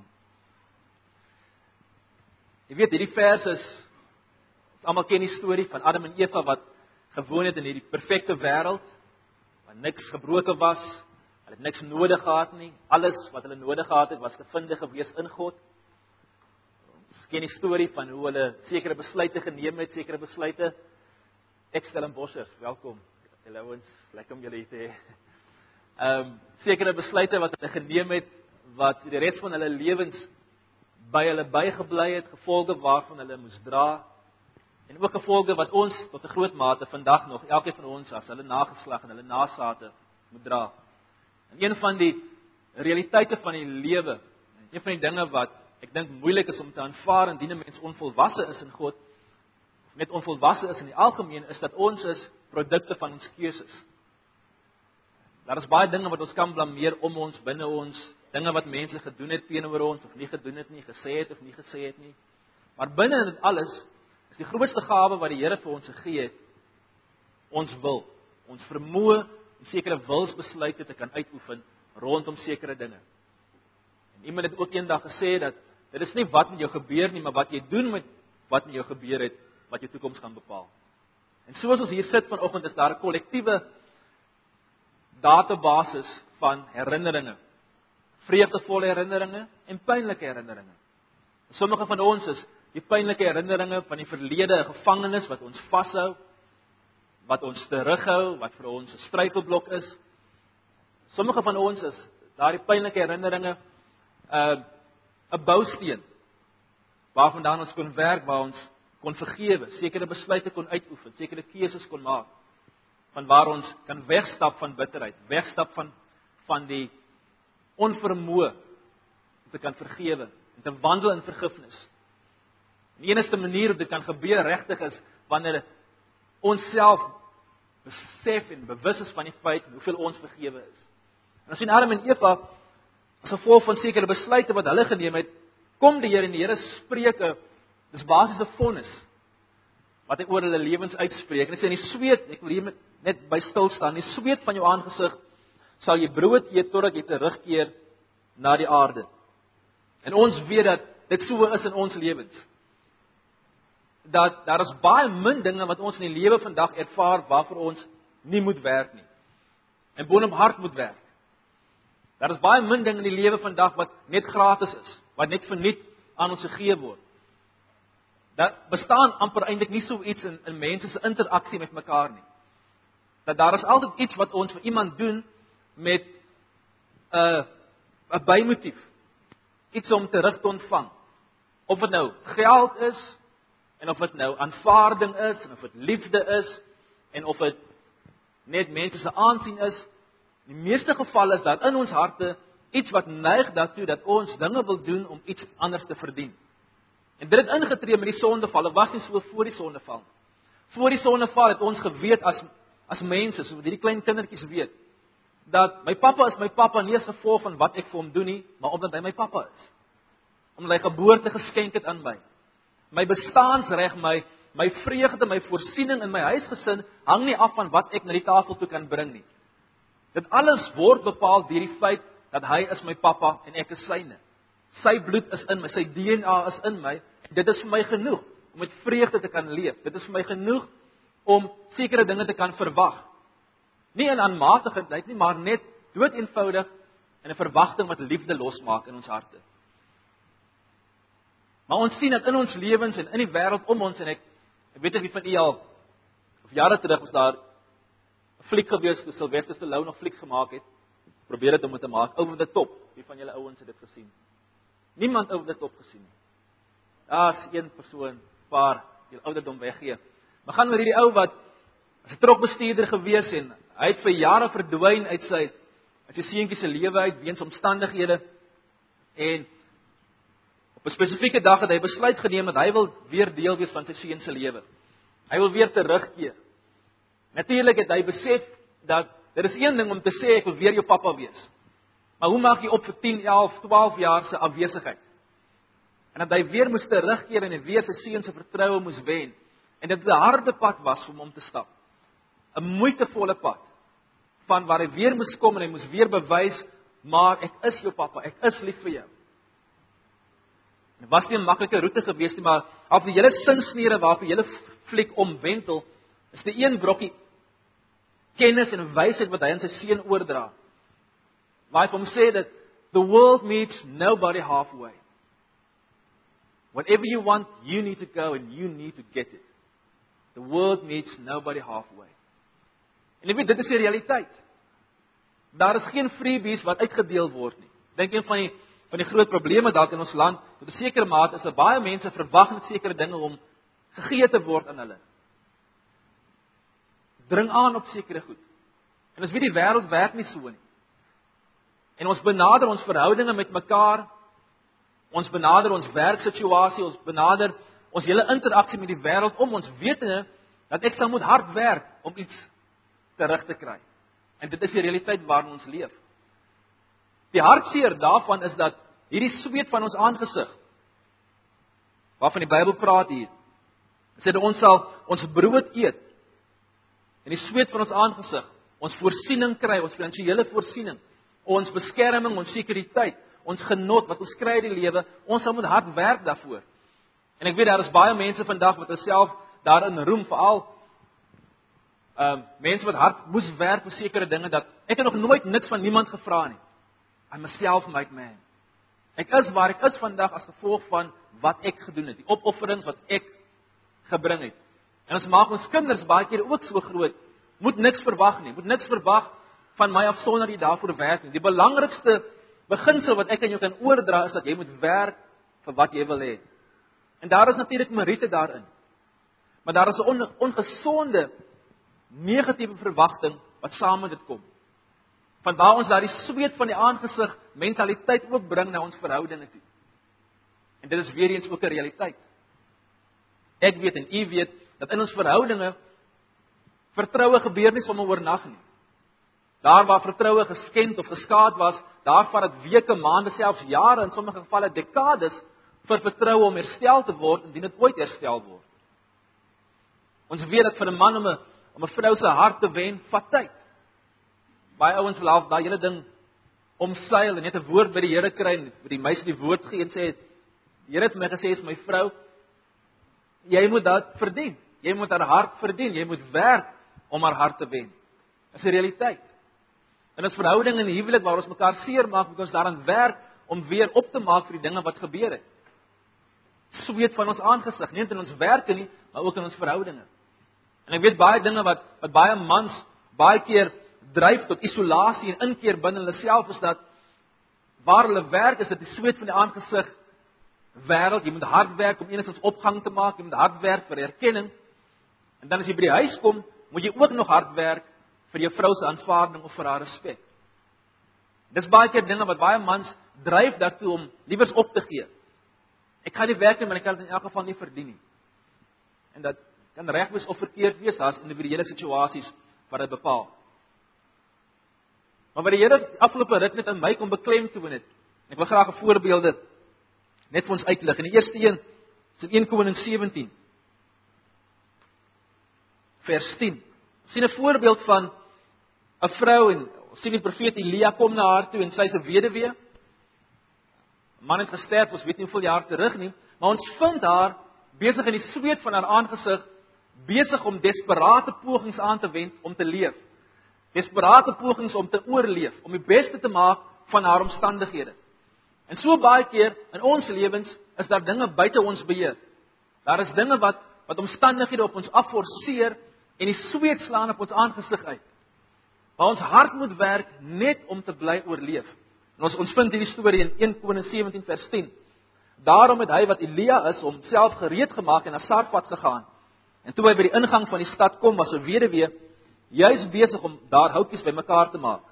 Jy weet, hierdie vers is almal ken die storie van Adam en Eva wat gewoon het in hierdie perfekte wêreld, waar niks gebroken was, hulle het niks nodig gehad nie. Alles wat hulle nodig gehad het was gevindig gewees in God. Ons ken die storie van hoe hulle sekere besluite geneem het, sekere besluite. Ek stel in Bossers, welkom. Julle ouens, lekker om julle hier te hê. Sekere besluite wat hulle geneem het, wat die res van hulle lewens by hulle bygebly het, gevolge waarvan hulle moes dra, en ook gevolge wat ons tot 'n groot mate vandag nog, elkeen van ons as hulle nageslag en hulle nasate moet dra. En een van die realiteite van die lewe, een van die dinge wat ek dink moeilik is om te aanvaar indien 'n mens onvolwasse is in God, met onvolwasse is in die algemeen, is dat ons is produkte van ons keuses. Daar is baie dinge wat ons kan blameer om ons, binne ons, dinge wat mense gedoen het teenoor ons, of nie gedoen het nie, gesê het of nie gesê het nie. Maar binne in dit alles, is die grootste gawe wat die Here vir ons gegee het, ons wil. ons vermoë en sekere wilsbesluite te kan uitoefen rondom sekere dinge. En iemand het ook eendag gesê dat dit is nie wat met jou gebeur nie, maar wat jy doen met wat met jou gebeur het, wat jou toekoms gaan bepaal. En soos ons hier sit vanoggend, is daar 'n kollektiewe databasis van herinneringe. Vreugdevolle herinneringe en pynlike herinneringe. Sommige van ons is die pynlike herinneringe van die verlede, 'n gevangenis wat ons vashou, wat ons terughou, wat vir ons 'n struikelblok is. Sommige van ons is daardie pynlike herinneringe 'n bousteen waarvandaan ons kon werk, waar ons kon vergewe, sekere besluite kon uitoefen, sekere keuses kon maak, van waar ons kan wegstap van bitterheid, wegstap van die onvermoë om te kan vergewe en te wandel in vergifnis. Die enigste manier om dit kan gebeur regtig is wanneer ons self besef en bewus is van die feit hoeveel ons vergewe is. En ons sien Adam en Eva as gevolg van sekere besluite wat hulle geneem het, kom die Here en die Here spreek dis basies 'n vonnis wat hy oor hulle lewens uitspreek. En hy sê in die sweet, ek wil hier net by stil staan, in die sweet van jou aangesig sal jy brood eet totdat jy terugkeer na die aarde. En ons weet dat dit so is in ons lewens. Dat daar is baie min dinge wat ons in die lewe vandag ervaar waarvoor ons nie moet werk nie. En boonop hard moet werk. Daar is baie min dinge in die lewe vandag wat net gratis is, wat net verniet aan ons gegee word. Daar bestaan amper eintlik nie so iets in mense se interaksie met mekaar nie. Dat daar is altyd iets wat ons vir iemand doen met 'n bymotief. Iets om terug te ontvang. Of dit nou geld is, en of dit nou aanvaarding is, en of dit liefde is, en of dit net mense se aansien is. In die meeste gevalle is daar in ons harte iets wat neig daartoe dat ons dinge wil doen om iets anders te verdien. En dit het ingetree met die sondeval, was nie so voor die sondeval. Voor die sondeval het ons geweet as mense, so hierdie klein kindertjies weet, dat my pappa is my pappa nie as gevolg van wat ek vir hom doen nie, maar omdat hy my pappa is. Omdat hy geboorte geskenk het aan my. My bestaansreg, my vreugde, my voorsiening in my huisgesin hang nie af van wat ek na die tafel toe kan bring nie. Dit alles word bepaal deur die feit dat hy is my pappa en ek is syne. Sy bloed is in my, sy DNA is in my. Dit is vir my genoeg om met vreugde te kan leef. Dit is vir my genoeg om sekere dinge te kan verwag. Nie in aanmatigheid nie, maar net doodeenvoudig in 'n verwagting wat liefde losmaak in ons harte. Maar ons sien dat in ons lewens en in die wêreld om ons, en ek weet nie wie van u al of jare terug was daar 'n fliek gewees, Sylvester Stallone nog flieks gemaak het. Probeer dit om te maak, Over the Top. Wie van julle ouens het dit gesien? Niemand Over the Top gesien nie. Daar's een persoon, paar, die ouderdom weggee. Maar gaan oor hierdie ou wat as 'n trokbestuurder gewees en hy het vir jare verdwyn uit sy seentjie se lewe uit weens omstandighede. En op 'n spesifieke dag het hy besluit geneem dat hy wil weer deel wees van sy seun se lewe. Hy wil weer terugkeer. Natuurlik het hy besef dat dit is een ding om te sê ek wil weer jou pappa wees. Maar hoe maak jy op vir 10, 11, 12 jaar se afwesigheid? En dat hy weer moes terugkeer en weer sy seun se vertroue moes wen. En dit 'n harde pad was om hom te stap. 'n Moeitevolle pad. Van waar hy weer moes kom en hy moes weer bewys, maar ek is jou pappa, ek is lief vir jou. Dit was nie 'n maklike roete gewees nie, maar af die hele sinsnede waarop die hele fliek omwentel, is die een brokkie kennis en wysheid wat hy aan sy seun oordra. Waar hy hom sê dat the world meets nobody halfway. Whatever you want, you need to go and you need to get it. The world meets nobody halfway. En jy weet, dit is die realiteit. Daar is geen freebies wat uitgedeel word nie. Dink een van die groot probleme dalk in ons land, tot 'n sekere mate is dat baie mense verwag net sekere dinge om gegee te word aan hulle. Dring aan op sekere goed. En ons weet die wêreld werk nie so nie. En ons benader ons verhoudinge met mekaar, ons benader ons werksituasie, ons benader ons hele interaksie met die wêreld om ons wetende dat ek sal moet hard werk om iets terug te kry. En dit is die realiteit waarin ons leef. Die hartseer daarvan is dat hierdie sweet van ons aangesig, waarvan die Bybel praat hier, sê dat ons sal ons brood eet in die sweet van ons aangesig, ons voorsiening kry, ons finansiële voorsiening, ons beskerming, ons sekuriteit, ons genot wat ons kry in die lewe, ons sal moet hard werk daarvoor. En ek weet daar is baie mense vandag wat hulself daarin roem, veral mense wat hard moes werk vir sekere dinge, dat ek het nog nooit niks van niemand gevra nie. I'm a self-made man. Ek is waar ek is vandag as gevolg van wat ek gedoen het, die opofferings wat ek gebring het. En ons maak ons kinders baie keer ook so groot, moet niks verwag nie, moet niks verwag van my af sonder jy daarvoor werk nie. Die belangrikste beginsel wat ek aan jou kan oordra is dat jy moet werk vir wat jy wil hê. En daar is natuurlik meriete daarin. Maar daar is 'n ongesonde negatiewe verwagting wat saam met dit kom. Vanwaar ons daardie sweet van die aangesig mentaliteit ook bring na ons verhoudinge toe. En dit is weer eens ook 'n realiteit. Ek weet en u weet dat in ons verhoudinge vertroue gebeur nie sommer oornag nie. Daar waar vertroue geskend of geskaad was, daar vat dit weke, maande, selfs jare, in sommige gevalle dekades vir vertroue om herstel te word indien dit ooit herstel word. Ons weet dat vir 'n man om 'n vrou se hart te wen, vat tyd. Baie ouens wil half daai hele ding omseil en net 'n woord by die Here kry en vir die meisie die woord gee en sê, die Here het my gesê, is my vrou, jy moet dit verdien. Jy moet haar hart verdien. Jy moet werk om haar hart te wen. Dit is 'n realiteit. En ons verhouding in die huwelik waar ons mekaar seermaak, moet ons daaraan werk om weer op te maak vir die dinge wat gebeur het. Sweet van ons aangesig, nie net in ons werke nie, maar ook in ons verhoudinge. En ek weet baie dinge wat baie mans baie keer dryf tot isolasie en inkeer binne hulle self is dat waar hulle werk is dit die sweet van die aangesig wêreld. Jy moet hard werk om enigstens opgang te maak, jy moet hard werk vir erkenning. En dan as jy by die huis kom, moet jy ook nog hard werk vir jou vrou se aanvaarding of vir haar respek. Dis baie keer dinge wat baie mans dryf daartoe om liewers op te gee. Ek gaan nie werk nie, maar ek kan dit in elk geval nie verdien nie. En dat kan reg wees of verkeerd wees, daar's individuele situasies wat dit bepaal. Maar wat die Here afgelope rit net in my kom beklemtoon het. Ek wil graag 'n voorbeelde net vir ons uitlig. En die eerste een is in 1 Koning 17 vers 10. Ons sien 'n voorbeeld van 'n vrou en ons sien die profeet Elia kom na haar toe en sy is 'n weduwee. 'n Man het gesterf, ons weet nie hoeveel jaar terug nie, maar ons vind haar besig in die sweet van haar aangesig, besig om desperate pogings aan te wend om te leef. Desperate pogings om te oorleef, om die beste te maak van haar omstandighede. En so baie keer in ons lewens is daar dinge buite ons beheer. Daar is dinge wat omstandighede op ons afforceer en die sweet slaan op ons aangesig uit. Maar ons hart moet werk net om te bly oorleef. En ons vind hierdie storie in 1 Koning 17 vers 10. Daarom het hy wat Elia is, homself gereed gemaak en na Sarfat gegaan. En toe hy by die ingang van die stad kom, was 'n weduwee juis besig om daar houtjies bymekaar te maak.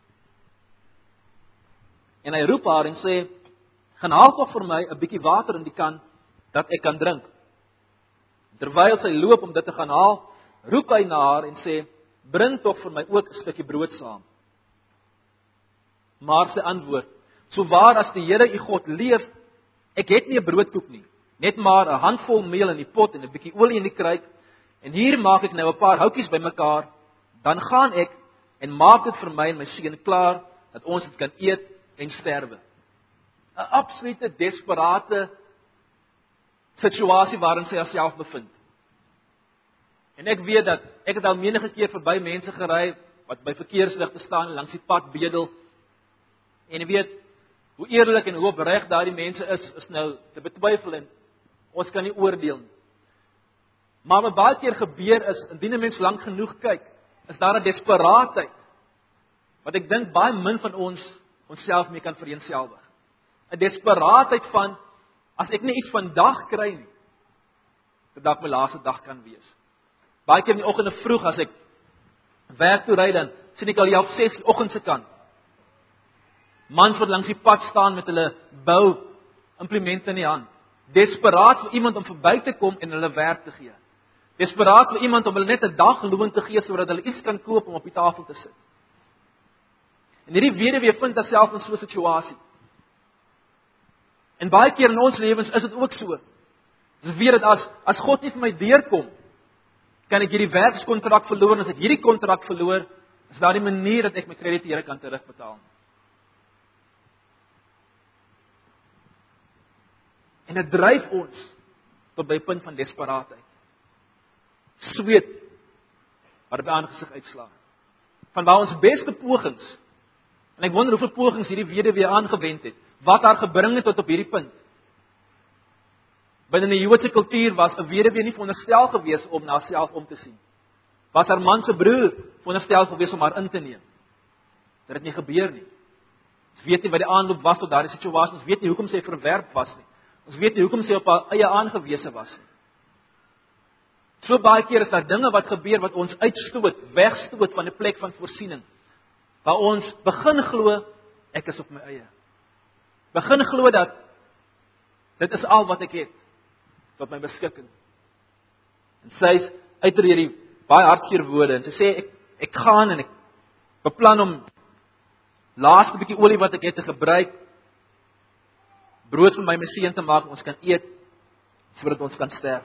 En hy roep haar en sê, "Gaan haal tog vir my 'n bietjie water in die kan dat ek kan drink." Terwyl sy loop om dit te gaan haal, roep hy na haar en sê, "Bring tog vir my ook 'n stukkie brood saam." Maar sy antwoord, "So waar as die Here u God leef, ek het nie 'n broodkoek nie, net maar 'n handvol meel in die pot en 'n bietjie olie in die kruik, en hier maak ek nou 'n paar houtjies bymekaar, dan gaan ek en maak dit vir my en my seun klaar, dat ons dit kan eet en sterwe." 'n Absolute desperate situasie waarin sy haarself bevind. En ek weet dat ek het al menige keer verby mense gery wat by verkeersligte staan langs die pad bedel. En jy weet hoe eerlik en hoe opreg daardie mense is nou te betwyfel en ons kan nie oordeel nie. Maar wat baie keer gebeur is, indien 'n mens lank genoeg kyk, is daar 'n desperaatheid wat ek dink baie min van onsself mee kan vereenselwig. 'n Desperaatheid van, as ek nie iets vandag kry nie, dat dalk my laaste dag kan wees. Baie keer in die oggende vroeg as ek werk toe ry, dan sien ek al half 6 die oggend se kant. Mans wat langs die pad staan met hulle bou implemente in die hand. Desperaat vir iemand om verby te kom en hulle werk te gee. Desperaat vir iemand om hulle net 'n dagloon te gee sodat hulle iets kan koop om op die tafel te sit. En hierdie weduwee vind haarself in so 'n situasie. En baie keer in ons lewens is dit ook so. Ons weet dat as God nie vir my deurkom, Kan ek hierdie werkskontrak verloor en as ek hierdie kontrak verloor, is daar 'n manier dat ek my krediet die Here kan terugbetaal. En dit dryf ons tot by 'n punt van desperaatheid. Sweet wat by aangesig uitslaag. Van waar ons beste pogings, en ek wonder hoeveel pogings hierdie weduwee aangewend het, wat haar gebring het tot op hierdie punt. Binne die Joodse kultuur was 'n weduwee nie veronderstel gewees om na haarself om te sien. Was haar man se broer veronderstel gewees om haar in te neem. Dit het nie gebeur nie. Ons weet nie wat die aanloop was tot daardie situasie. Ons weet nie hoekom sy verwerp was nie. Ons weet nie hoekom sy op haar eie aangewese was nie. So baie keer is daar dinge wat gebeur wat ons uitstoot, wegstoot van 'n plek van voorsiening. Waar ons begin glo ek is op my eie. Begin glo dat dit is al wat ek het tot my beskikking. En sy is uit hierdie baie hartseer woorde en sy sê ek gaan en ek beplan om laaste bietjie olie wat ek het te gebruik, brood vir my seun te maak, ons kan eet sodat ons kan sterf.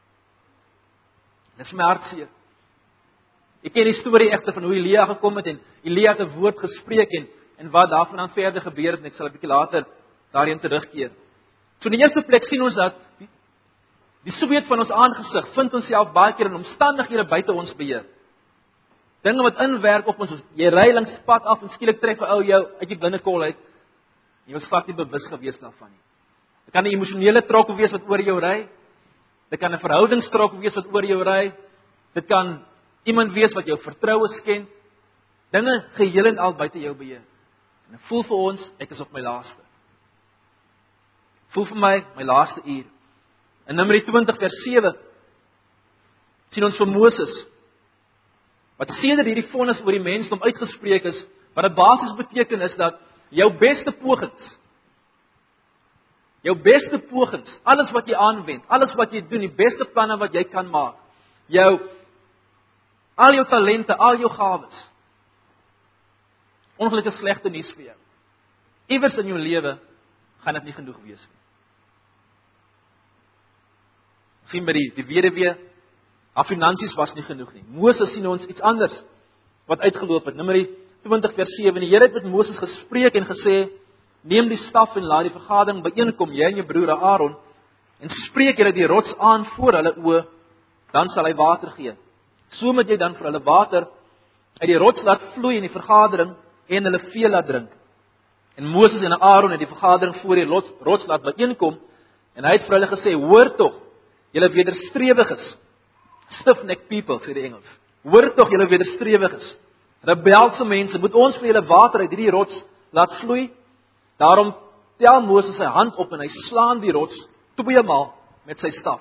Dis my hartseer. Ek ken die storie egter van hoe Elia gekom het en Elia het 'n woord gespreek en wat daarvan verder gebeur het en ek sal 'n bietjie later daarheen terugkeer. So in die eerste plek sien ons dat die sweet van ons aangesig vind onsself baie keer in omstandighede buite ons beheer. Dinge wat inwerk op ons, jy ry langs pad af en skielik tref 'n ou jou uit die binnekol uit. Jy was glad nie bewus gewees daarvan nie. Dit kan 'n emosionele trok wees wat oor jou ry. Dit kan 'n verhoudingstrok wees wat oor jou ry. Dit kan iemand wees wat jou vertroue skend. Dinge geheel en al buite jou beheer. En ek voel vir ons, ek is op my laaste. Voel vir my laaste uur. In Numeri 20 vers 7 sien ons vir Moses wat sedert hierdie vonnis oor die mensdom uitgespreek is, wat 'n basies beteken is dat jou beste pogings, alles wat jy aanwend, alles wat jy doen, die beste planne wat jy kan maak, al jou talente, al jou gawes, ongelukkig slegte nuus vir jou. Iewers in jou lewe gaan dit nie genoeg wees nie. Sien by die weduwee, haar finansies was nie genoeg nie. Moses sien ons iets anders wat uitgeloop het. Numeri 20 vers 7. Die Here het met Moses gespreek en gesê: "Neem die staf en laat die vergadering byeenkom, jy en jou broer Aaron, en spreek julle die rots aan voor hulle oë, dan sal hy water gee. So moet jy dan vir hulle water uit die rots laat vloei in die vergadering en hulle vee laat drink." En Moses en Aaron het die vergadering voor die rots laat byeenkom en hy het vir hulle gesê: "Hoor tog, julle wederstrewiges, stiff-necked people, sê die Engels. Hoor tog julle wederstrewiges, rebelse mense, moet ons vir julle water uit hierdie rots laat vloei?" Daarom tel Moses sy hand op en hy slaan die rots 2 maal met sy staf.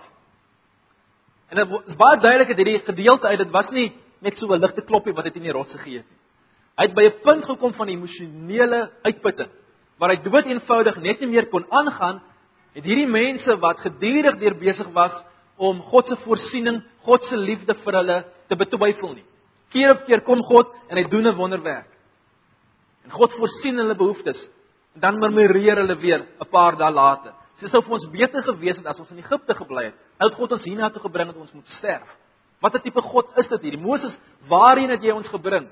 En dit is baie duidelik dat hierdie gedeelte uit, dit was nie net so 'n ligte kloppie wat dit in die rots gegee het nie. Hy het by 'n punt gekom van emosionele uitputting, waar hy dood eenvoudig net nie meer kon aangaan, het hierdie mense wat gedurig deur besig was om God se voorsiening, God se liefde vir hulle te betwyfel nie. Keer op keer kom God en hy doen 'n wonderwerk. En God voorsien hulle behoeftes. En dan murmureer hulle weer 'n paar dae later. Dit sou vir ons beter gewees het as ons in Egipte gebly het. Nou het God ons hiernatoe gebring dat ons moet sterf. Watter tipe God is dit hierdie? Moses, waarheen het jy ons gebring?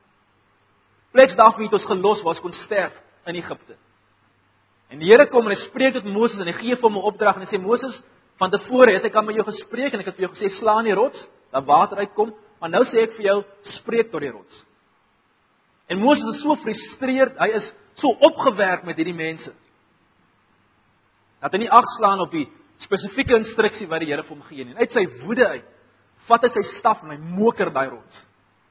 Pleks daarvoor het ons gelos waar ons kon sterf in Egipte. En die Here kom en hy spreek tot Moses en hy gee vir hom 'n opdrag en hy sê: "Moses, van tevore het ek aan met jou gespreek en ek het vir jou gesê slaan die rots, dat water uitkom, maar nou sê ek vir jou spreek tot die rots." En Moses is so gefrustreerd, hy is so opgewerk met hierdie mense, dat hy nie ag slaan op die spesifieke instruksie wat die Here vir hom gee nie. Uit sy woede uit, vat hy sy staf en hy moker daai rots.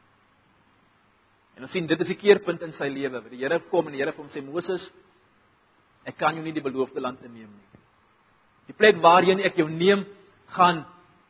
En ons sien, dit is die keerpunt in sy lewe, waar die Here kom en die Here vir hom sê: "Moses, ek kan jou nie die beloofde land inneem nie. Die plek waarheen ek jou neem, gaan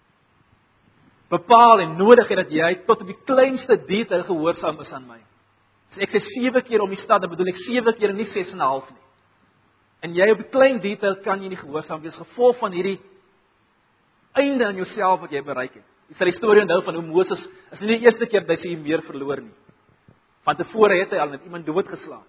bepaal en nodig het dat jy tot op die kleinste detail gehoorsaam is aan my. So ek sê 7 keer om die stad, dan bedoel ek 7 keer en nie 6,5 nie. En jy op die klein detail kan jy nie gehoorsaam wees, gevolg van hierdie einde aan jouself wat jy bereik het. Jy sal die storie onthou van hoe Moses, is nie die eerste keer dat hy sy meer verloor nie. Van tevore het hy al met iemand doodgeslaan.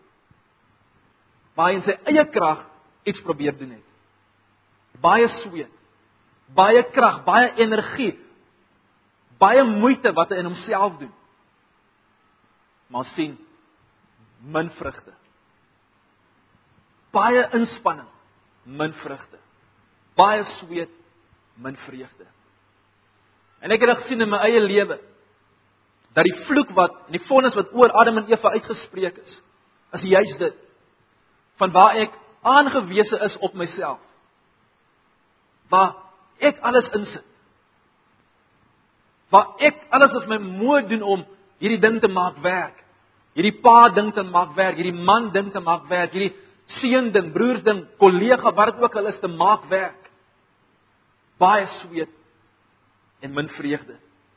Maar hy in sy eie krag iets probeer doen het. Baie sweet, baie krag, baie energie, baie moeite wat hy in homself doen. Maar ons sien min vrugte. Baie inspanning, min vrugte. Baie sweet, min vreugde. En ek het dit gesien in my eie lewe, dat die vloek en die vonnis wat oor Adam en Eva uitgespreek is juist dit, van waar ek aangewese is op myself, waar ek alles insit, waar ek alles op my moet doen om hierdie ding te maak werk, hierdie pa ding te maak werk, hierdie man ding te maak werk, hierdie seun ding, broers ding, kollega, wat dit ook al is, te maak werk. Baie sweet en min vreugde.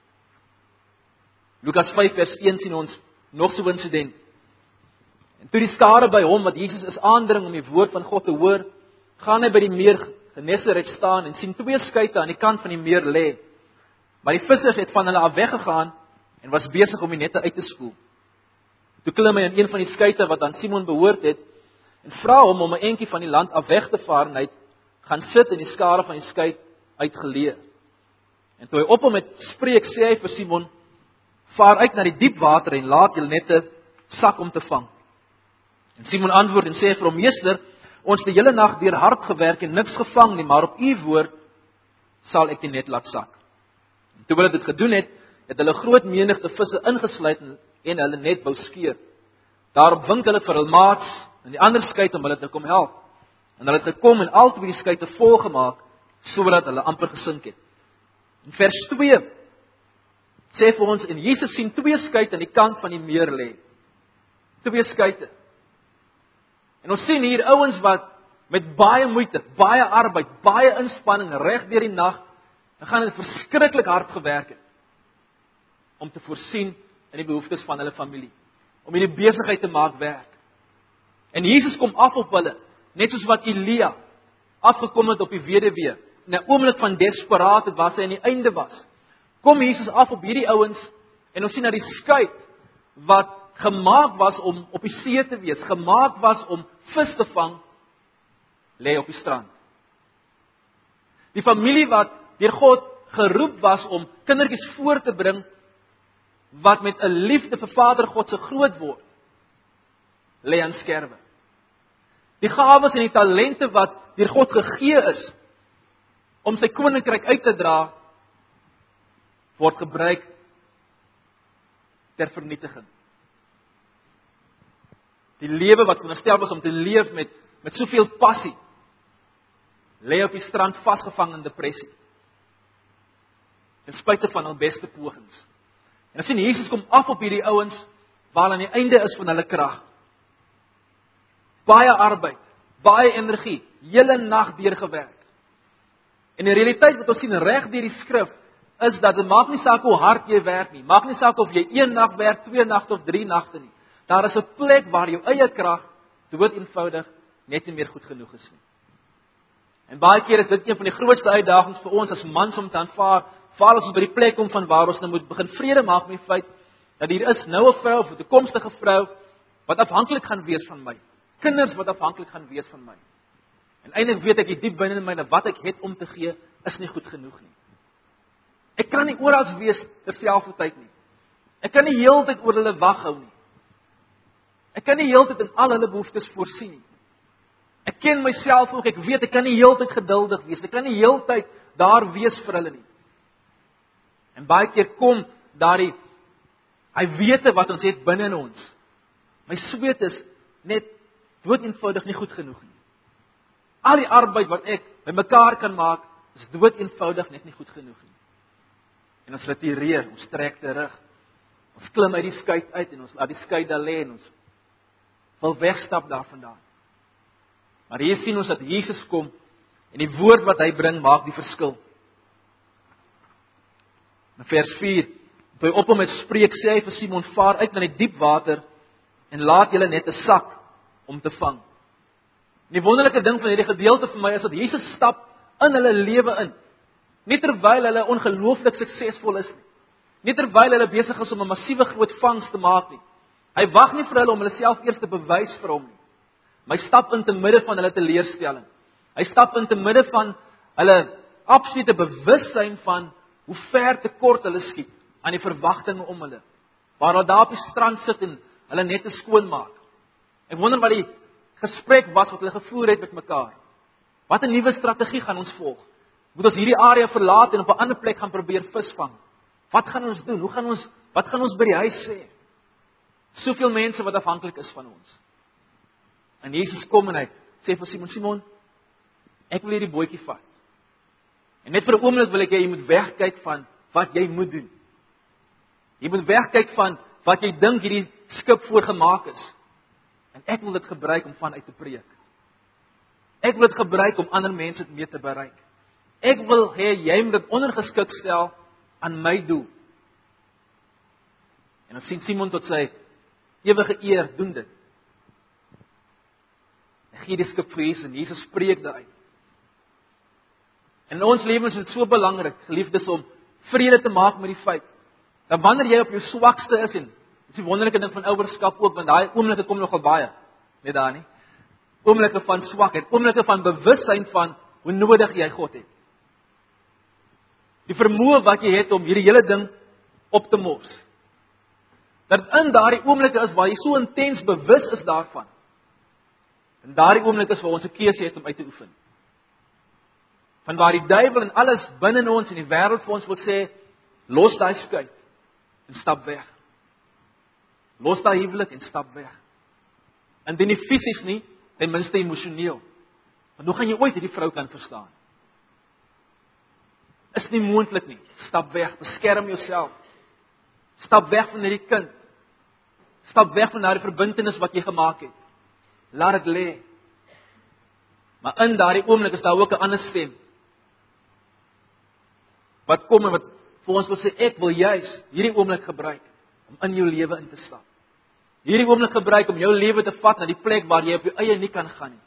Lukas 5 vers 1 sien ons nog so 'n insident. En toe die skare by hom wat Jesus is aandring om die woord van God te hoor, gaan hy by die meer Genesaret staan en sien 2 skuite aan die kant van die meer lê. Maar die vissers het van hulle af weggegaan en was besig om die nette uit te spoel. Toe klim hy in een van die skuite wat aan Simon behoort het en vra hom om 'n entjie van die land af weg te vaar en hy gaan sit in die skare van die skuit uitgeleë. En toe hy op hom het spreek, sê hy vir Simon: "Vaar uit na die diep water en laat julle nette sak om te vang." En Simon antwoord en sê vir hom: "Meester, ons het die hele nag deur hard gewerk en niks gevang nie, maar op u woord sal ek die net laat sak." En toe hulle dit gedoen het, het hulle groot menigte visse ingesluit en hulle net wou skeur. Daarop wink hulle vir hul maats in die ander skuit om hulle te kom help. En hulle het gekom en al 2 skuite vol gemaak sodat hulle amper gesink het. In vers 2 sê vir ons, en Jesus sien 2 skuite aan die kant van die meer lê. 2 skuite. En ons sien hier ouens wat met baie moeite, baie arbeid, baie inspanning reg deur die nag, dan gaan hulle verskriklik hard gewerk het om te voorsien in die behoeftes van hulle familie, om hierdie besigheid te maak werk. En Jesus kom af op hulle, net soos wat Elia afgekom het op die weduwee, in 'n oomblik van desperaatheid waar hy aan die einde was. Kom Jesus af op hierdie ouens en ons sien dat die skuit wat gemaak was om op die see te wees, gemaak was om vis te vang, lê op die strand. Die familie wat deur God geroep was om kindertjies voor te bring wat met 'n liefde vir Vader God se groot word, lê aan skerwe. Die gawes en die talente wat deur God gegee is om sy koninkryk uit te dra, word gebruik ter vernietiging. Die lewe wat veronderstel was om te leef met soveel passie, lê op die strand vasgevang in depressie. Ten spyte van hul beste pogings. En ons sien Jesus kom af op hierdie ouens waar aan die einde is van hulle krag. Baie arbeid, baie energie, hele nag deurgewerk. En die realiteit wat ons sien reg deur die skrif is dat dit maak nie saak hoe hard jy werk nie. Maak nie saak of jy 1 nag werk, 2 nagte of 3 nagte nie. Daar is 'n plek waar jou eie krag dood eenvoudig net nie meer goed genoeg is nie. En baie keer is dit een van die grootste uitdagings vir ons as mans om te aanvaar, veral as ons by die plek kom van waar ons nou moet begin vrede maak met die feit dat hier is nou 'n vrou of 'n toekomstige vrou wat afhanklik gaan wees van my. Kinders wat afhanklik gaan wees van my. En eintlik weet ek diep binne in my dat wat ek het om te gee is nie goed genoeg nie. Ek kan nie oral wees terselfdertyd nie. Ek kan nie heeltyd oor hulle wag hou nie. Ek kan nie heeltyd in al hulle behoeftes voorsien nie. Ek ken myself ook, ek weet ek kan nie heeltyd geduldig wees. Ek kan nie heeltyd daar wees vir hulle nie. En baie keer kom daardie hy weet wat ons het binne in ons. My sweet is net dood eenvoudig nie goed genoeg nie. Al die arbeid wat ek bymekaar kan maak, is dood eenvoudig net nie goed genoeg nie. En ons retireer, ons trek terug. Ons klim uit die skuit uit en ons laat die skuit daar lê en ons wil wegstap daarvandaan. Maar hier sien ons dat Jesus kom en die woord wat hy bring maak die verskil. In vers 4, toe hy op hom het spreek, sê hy vir Simon: "Vaar uit na die diep water en laat julle net 'n sak om te vang." En die wonderlike ding van hierdie gedeelte vir my is dat Jesus stap in hulle lewe in. Nie terwyl hulle ongelooflik suksesvol is nie. Nie terwyl hulle besig is om 'n massiewe groot vangs te maak nie. Hy wag nie vir hulle om hulle self eers te bewys vir hom nie. Maar hy stap in te midde van hulle teleurstelling. Hy stap in te midde van hulle absolute bewussyn van hoe ver tekort hulle skiet. aan die verwagtinge om hulle. Waar hulle daar op die strand sit en hulle net te skoon maak. Ek wonder wat die gesprek was wat hulle gevoer het met mekaar. Wat 'n nuwe strategie gaan ons volg? Moet ons hierdie area verlaat en op 'n ander plek gaan probeer visvang? Wat gaan ons doen? Wat gaan ons by die huis sê? Soveel mense wat afhanklik is van ons. En Jesus kom en hy sê vir Simon, ek wil hierdie bootjie vat. En net vir 'n oomblik wil ek hê jy moet wegkyk van wat jy moet doen. Jy moet wegkyk van wat jy dink hierdie skip voorgemaak is. En ek wil dit gebruik om vanuit te preek. Ek wil dit gebruik om ander mense mee te bereik. Ek wil hê jy moet dit ondergeskik stel aan my doel. En dan sien Simon tot sy ewige eer doen dit. Hy gee die skip vir Jesus en Jesus spreek daaruit. In ons lewens is dit so belangrik, geliefdes, om vrede te maak met die feit dat wanneer jy op jou swakste is, en dis die wonderlike ding van ouerskap ook, want daai oomblikke kom nogal baie, net daar nie. Oomblikke van swakheid, oomblikke van bewussyn van hoe nodig jy God het. Die vermoë wat jy het om hierdie hele ding op te mors. Dat in daardie oomblikke is waar jy so intens bewus is daarvan. En daardie oomblik is waar ons 'n keuse het om uit te oefen. Van waar die duiwel en alles binne ons en die wêreld vir ons wil sê, los daai skei en stap weg. Los daai huwelik en stap weg. Indien nie fisies nie, ten minste emosioneel. Want hoe gaan jy ooit hierdie vrou kan verstaan? Is nie moontlik nie. Stap weg, beskerm jouself. Stap weg van hierdie kind. Stap weg van daardie verbintenis wat jy gemaak het. Laat dit lê. Maar in daardie oomblik is daar ook 'n ander stem. Wat kom en wat vir ons wil sê, ek wil juis hierdie oomblik gebruik om in jou lewe in te stap. Hierdie oomblik gebruik om jou lewe te vat na die plek waar jy op jou eie nie kan gaan nie.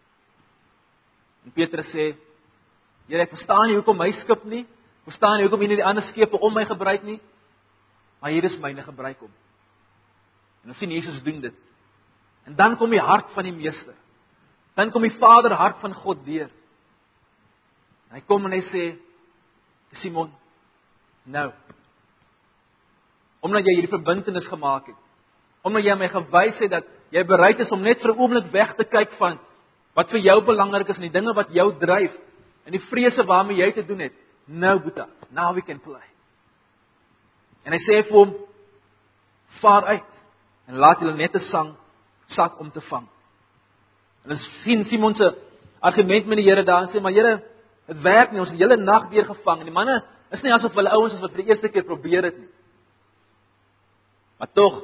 En Petrus sê, Here, ek verstaan nie hoekom my skip nie, verstaan nie hoekom jy nie die ander skepe om my gebruik nie, maar hier is myne, gebruik hom. En ons sien Jesus doen dit. En dan kom die hart van die meester. Dan kom die Vader hart van God deur. En hy kom en hy sê, Simon, nou, omdat jy hierdie verbintenis gemaak het, omdat jy my gewys het dat jy bereid is om net vir 'n oomblik weg te kyk van wat vir jou belangrik is en die dinge wat jou dryf en die vrese waarmee jy te doen het. Nou, Boeta, now we can play. En hy sê vir hom, vaar uit en laat julle net 'n sak om te vang. En ons sien Simon se argument met die Here daar en sê, maar Here, dit werk nie, ons het die hele nag deur gevang en die manne is nie asof hulle ouens is wat vir die eerste keer probeer het nie. Maar tog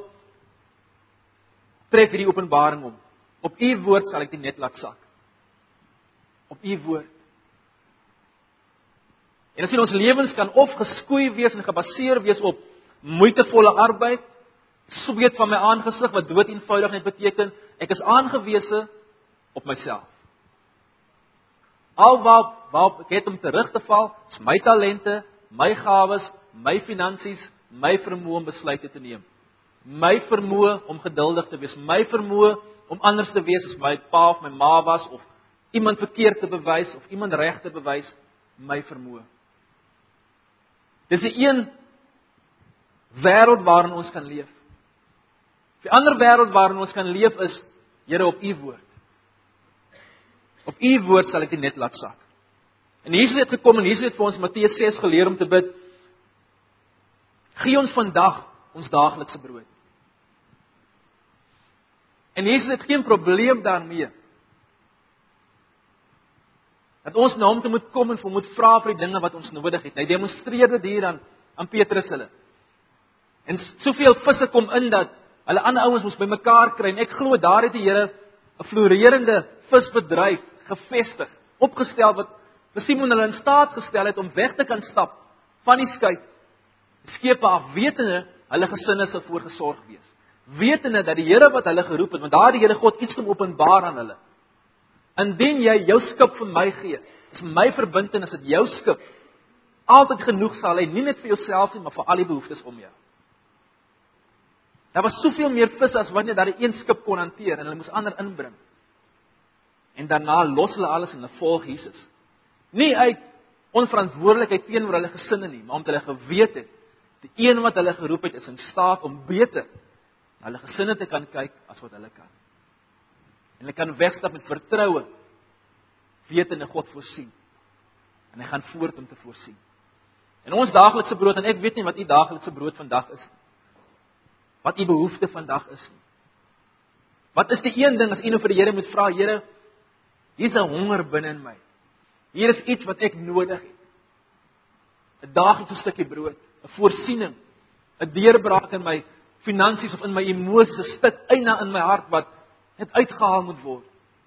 tref hierdie openbaring om. Op u woord sal ek die net laat sak. Op u woord. En as ons lewens kan of geskoei wees en gebaseer wees op moeitevolle arbeid, sweet van my aangesig wat dood eenvoudig net beteken, ek is aangewese op myself. Alwaar ek het om terug te val, is my talente, my gawes, my finansies, my vermoë om besluite te neem. My vermoë om geduldig te wees, my vermoë om anders te wees as my pa of my ma was, of iemand verkeerd te bewys, of iemand reg te bewys, my vermoë. Dis 'n een wêreld waarin ons kan leef. Die ander wêreld waarin ons kan leef is, Here, op u woord. Op u woord sal ek dit net laat sak. En Jesus het gekom en Jesus het vir ons Matteus 6 geleer om te bid. Gee ons vandag ons daaglikse brood. En Jesus het geen probleem daarmee dat ons na hom toe moet kom en vir moet vra vir die dinge wat ons nodig het. Hy demonstreer dit hier aan Petrus hulle. En soveel visse kom in dat hulle ander ouens moes bymekaar kry en ek glo daar het die Here 'n floreerende visbedryf gevestig, opgestel wat vir Simon hulle in staat gestel het om weg te kan stap van die skei. Skepe af, wetende hulle gesinne sou voorgesorg wees. Wetende dat die Here wat hulle geroep het, want daar die Here God iets kom openbaar aan hulle. Indien jy jou skip vir my gee, is my verbintenis dat jou skip altyd genoeg sal hê, nie net vir jouself nie, maar vir al die behoeftes om jou. Daar was soveel meer vis as wanneer daar 'n een skip kon hanteer en hulle moes ander inbring. En daarna los hulle alles en hulle volg Jesus. Nie uit onverantwoordelikheid teenoor hulle gesinne nie, maar omdat hulle geweet het Die een wat hulle geroep het is in staat om beter na hulle gesinne te kan kyk as wat hulle kan. En hulle kan wegstap met vertroue, wetende God voorsien. En hy gaan voort om te voorsien. En ons daaglikse brood, en ek weet nie wat u daaglikse brood vandag is nie. Wat u behoefte vandag is nie. Wat is die een ding as u nou vir die Here moet vra, Here, hier is 'n honger binne in my. Hier is iets wat ek nodig het. 'n Daaglikse stukkie brood, 'n voorsiening, 'n deurbraak in my finansies of in my emosies, 'n stuk eina in my hart wat net uitgehaal moet word.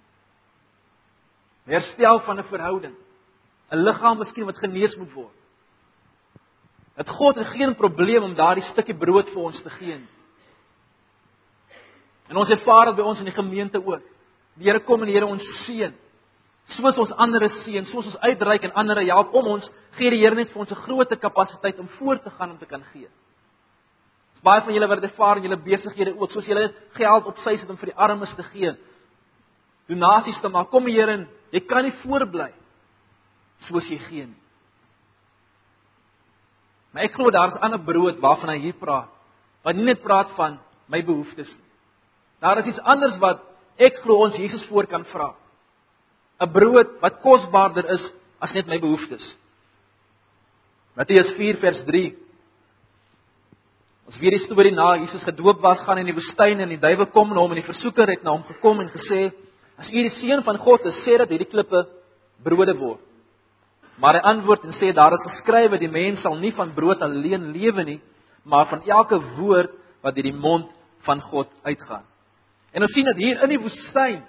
Herstel van 'n verhouding, 'n liggaam miskien wat genees moet word. Dat God het geen probleem om daardie stukkie brood vir ons te gee nie. En ons ervaar dit by ons in die gemeente ook. Die Here kom en die Here ons seën. Soos ons ander seën, soos ons uitreik en ander help om ons, gee die Here net vir ons 'n groter kapasiteit om voort te gaan om te kan gee. Baie van julle wat dit ervaar in julle besighede ook, soos julle geld op sy sit om vir die armes te gee. Donasies te maak. Kom die Here en jy kan nie voorbly soos jy gee nie. Maar ek glo daar is 'n ander brood waarvan hy hier praat, wat nie net praat van my behoeftes nie. Daar is iets anders wat ek glo ons Jesus voor kan vra. 'n Brood wat kosbaarder is as net my behoeftes. Matteus 4 vers 3. Ons weet die storie na Jesus gedoop was, gaan in die woestyn en die duiwel kom na hom en die versoeker het na hom gekom en gesê: "As u die seun van God is, sê dat hierdie klippe brode word." Maar hy antwoord en sê: "Daar is geskrywe, die mens sal nie van brood alleen lewe nie, maar van elke woord wat uit die mond van God uitgaan." En ons sien dat hier in die woestyn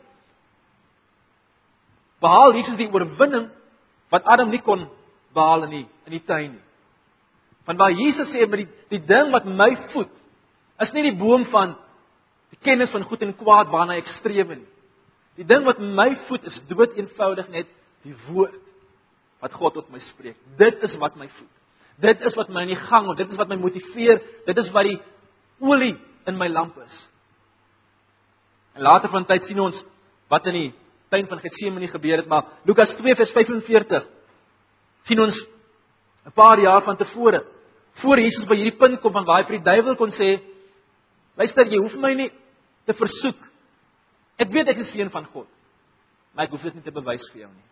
behaal Jesus die oorwinning wat Adam nie kon behaal in die tuin nie. Van waar Jesus sê met die ding wat my voed, is nie die boom van die kennis van goed en kwaad waarna ek streef nie. Die ding wat my voed is dood eenvoudig net die woord wat God tot my spreek. Dit is wat my voed. Dit is wat my in die gang hou, dit is wat my motiveer, dit is wat die olie in my lamp is. En later van tyd sien ons wat in die tuin van Getsemane gebeur het, maar Lukas 2 vers 45 sien ons 'n paar jaar van tevore, voor Jesus by hierdie punt kom van waar hy vir die duiwel kon sê: "Luister, jy hoef my nie te versoek. Ek weet ek is seun van God, maar ek hoef dit nie te bewys vir jou nie.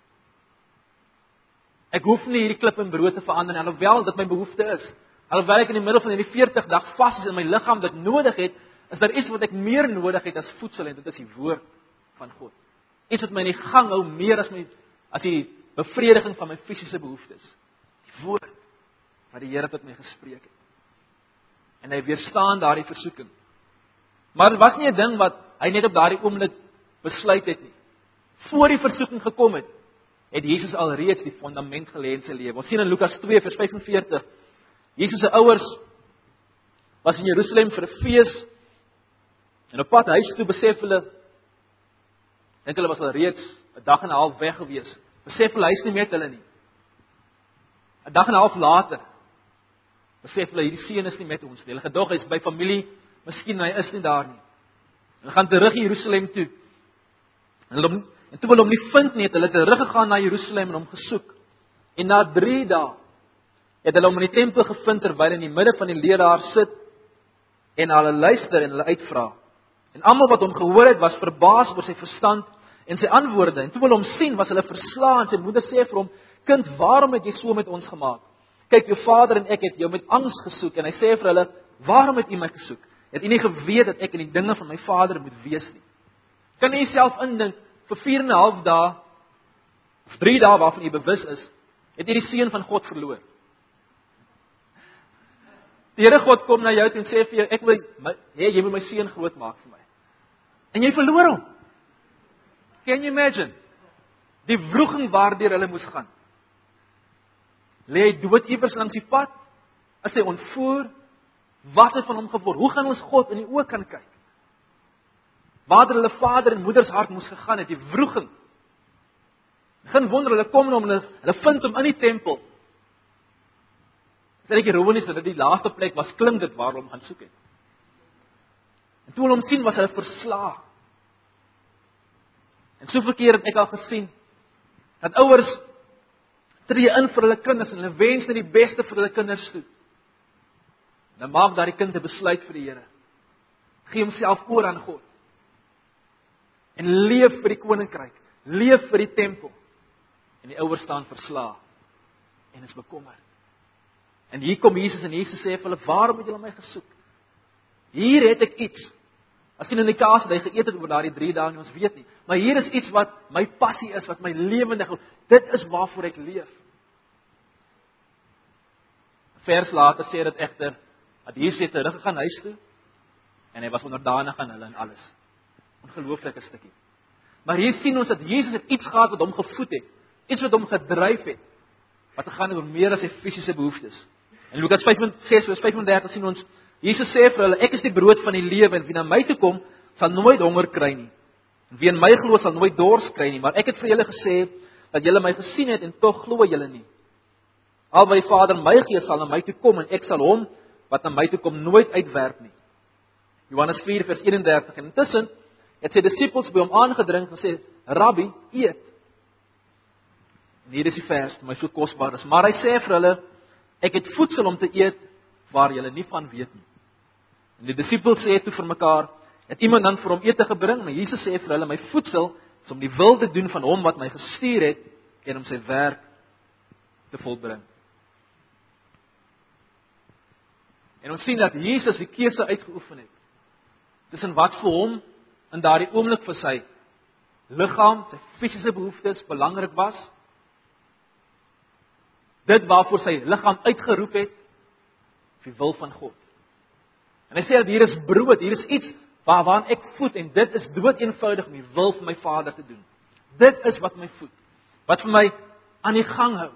Ek hoef nie hierdie klip in brood te verander nie, alhoewel dit my behoefte is. Alhoewel ek in die middel van hierdie 40 dag vas is en my liggaam dit nodig het, is daar iets wat ek meer nodig het as voedsel en dit is die woord van God. Iets wat my in die gang hou meer as die bevrediging van my fisiese behoeftes. Die woord wat die Here tot my gespreek het. En hy weerstaan daardie versoeking. Maar dit was nie 'n ding wat hy net op daardie oomblik besluit het nie. Voor die versoeking gekom het Jesus alreeds die fondament gelê in sy lewe. Ons sien in Lukas 2 vers 45. Jesus se ouers was in Jerusalem vir 'n fees. En op pad huis toe besef hulle, dink hulle was al reeds 'n dag en 'n half weg gewees. Besef hulle hy is nie met hulle nie. 'n dag en 'n half later besef hulle hierdie seun is nie met ons nie. Hulle gedog hy is by familie, miskien hy is nie daar nie. Hulle gaan terug Jerusalem toe. En toe hulle hom nie vind nie, het hulle teruggegaan na Jerusalem en hom gesoek. En na 3 dae het hulle hom in die tempel gevind terwyl hy in die midde van die leraars sit en hulle luister en hulle uitvra. En almal wat hom gehoor het, was verbaas oor sy verstand en sy antwoorde. En toe hulle hom sien, was hulle verslaan. Sy moeder sê vir hom: "Kind, waarom het jy so met ons gemaak? Kyk, jou vader en ek het jou met angs gesoek." En hy sê vir hulle: "Waarom het u my gesoek? Het u nie geweet dat ek in die dinge van my Vader moet wees nie?" Kan jy self indink, vir 4,5 dae of 3 dae waarvan jy bewus is, het jy die seun van God verloor. Die Here God kom na jou toe en sê vir jou: "Ek wil jy moet my seun groot maak vir my." En jy verloor hom. Can you imagine? Die wroging waardeur hulle moes gaan. Lê hy dood iewers langs die pad? Is hy ontvoer? Wat het van hom geword? Hoe gaan ons God in die oë kan kyk? Waar hulle vader en moeder se hart moes gegaan het, die wroging. Geen wonder hulle kom na hom en hulle vind hom in die tempel. Dit is net ironies dat dit die laaste plek was, klink dit waar hulle hom gaan soek het. En toe hulle hom sien, was hulle verslae. En soveel keer het ek al gesien dat ouers tree in vir hulle kinders en hulle wens net die beste vir hulle kinders toe. Dan maak daardie kind 'n besluit vir die Here. Gee homself oor aan God. En leef vir die koninkryk, leef vir die tempel. En die ouers staan verslae en is bekommerd. En hier kom Jesus en Jesus sê vir hulle, waarom het julle my gesoek? Hier het ek iets. Miskien in die kaas wat hy geëet het oor daardie 3 dae, ons weet nie. Maar hier is iets wat my passie is, wat my lewendig is. Dit is waarvoor ek leef. Vers later sê dit egter dat Jesus het teruggegaan huis toe en hy was onderdanig aan hulle en alles. Ongelooflike stukkie. Maar hier sien ons dat Jesus het iets gehad wat hom gevoed het, iets wat hom gedryf het, wat gaan oor meer as sy fisiese behoeftes. In Lukas 6:35 sien ons Jesus sê vir hulle, ek is die brood van die lewe en wie na my toe kom, sal nooit honger kry nie. En wie in my glo sal nooit dors kry nie, maar ek het vir julle gesê dat julle my gesien het en tog glo julle nie. Al wat die Vader my gee sal na my toe kom en ek sal hom wat na my toe kom nooit uitwerp nie. Johannes 4:31 en intussen het sy disippels by hom aangedring en sê, Rabbi, eet. En hier is die vers, my so kosbaar is, maar hy sê vir hulle, ek het voedsel om te eet waar julle nie van weet nie. En die disippels sê toe vir mekaar, het iemand dan vir hom ete gebring? Maar Jesus sê vir hulle, my voedsel is om die wil te doen van hom wat my gestuur het en om sy werk te volbring. En ons sien dat Jesus die keuse uitgeoefen het tussen wat vir hom in daardie oomblik vir sy liggaam, sy fisiese behoeftes belangrik was, dit waarvoor sy liggaam uitgeroep het, die wil van God. En hy sê dat hier is brood, hier is iets waaraan ek voed en dit is dood eenvoudig om die wil van my Vader te doen. Dit is wat my voed, wat vir my aan die gang hou.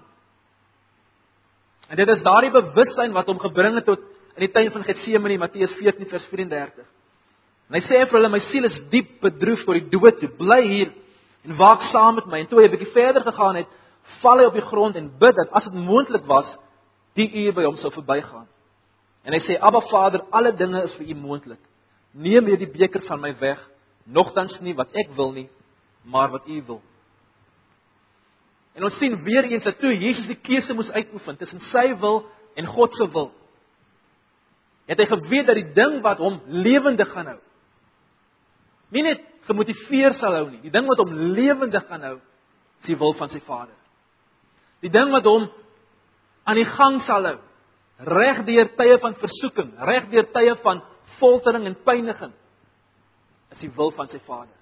En dit is daardie bewustheid wat hom gebring het tot in die tuin van Getsemane, Matteus 14:34. En hy sê vir hulle, my siel is diep bedroef tot die dood toe, bly hier en waak saam met my. En toe hy 'n bietjie verder gegaan het, val hy op die grond en bid dat as dit moontlik was, die uur by hom sou verbygaan. En hy sê, Abba Vader, alle dinge is vir u moontlik. Neem hierdie beker van my weg, nogtans nie wat ek wil nie, maar wat u wil. En ons sien weer eens dat toe Jesus die keuse moes uitoefen tussen sy wil en God se wil, het hy geweet dat die ding wat hom lewendig gaan hou, nie net gemotiveer sal hou nie, die ding wat hom lewendig gaan hou, is die wil van sy Vader. Die ding wat hom aan die gang sal hou, reg deur tye van versoeking, reg deur tye van foltering en pyniging, is die wil van sy Vader.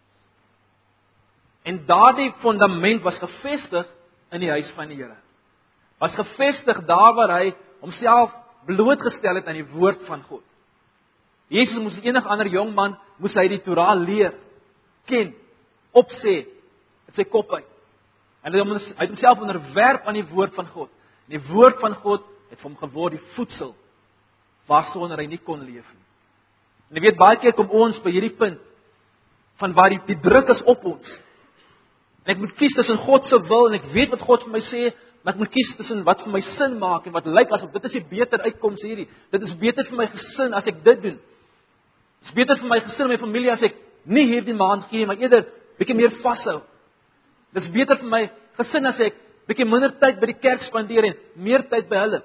En daardie fundament was gevestig in die huis van die Here. Was gevestig daar waar hy homself blootgestel het aan die woord van God. Jesus moes enige ander jong man, moes hy die Torah leer, ken, opsê, uit sy kop uit. En hy het homself onderwerp aan die woord van God. En die woord van God het vir hom geword die voedsel, waarsonder hy nie kon leef nie. En jy weet, baie keer kom ons by hierdie punt, van waar die druk is op ons. En ek moet kies tussen God se wil, en ek weet wat God vir my sê, maar ek moet kies tussen wat vir my sin maak, en wat lyk asof dit is die beter uitkoms hierdie. Dit is beter vir my gesin as ek dit doen. Dit is beter vir my gesin en my familie as ek nie hierdie maand gee, maar eerder bietjie meer vashou. Dit is beter vir my gesin as ek bietjie minder tyd by die kerk spandeer en meer tyd by hulle.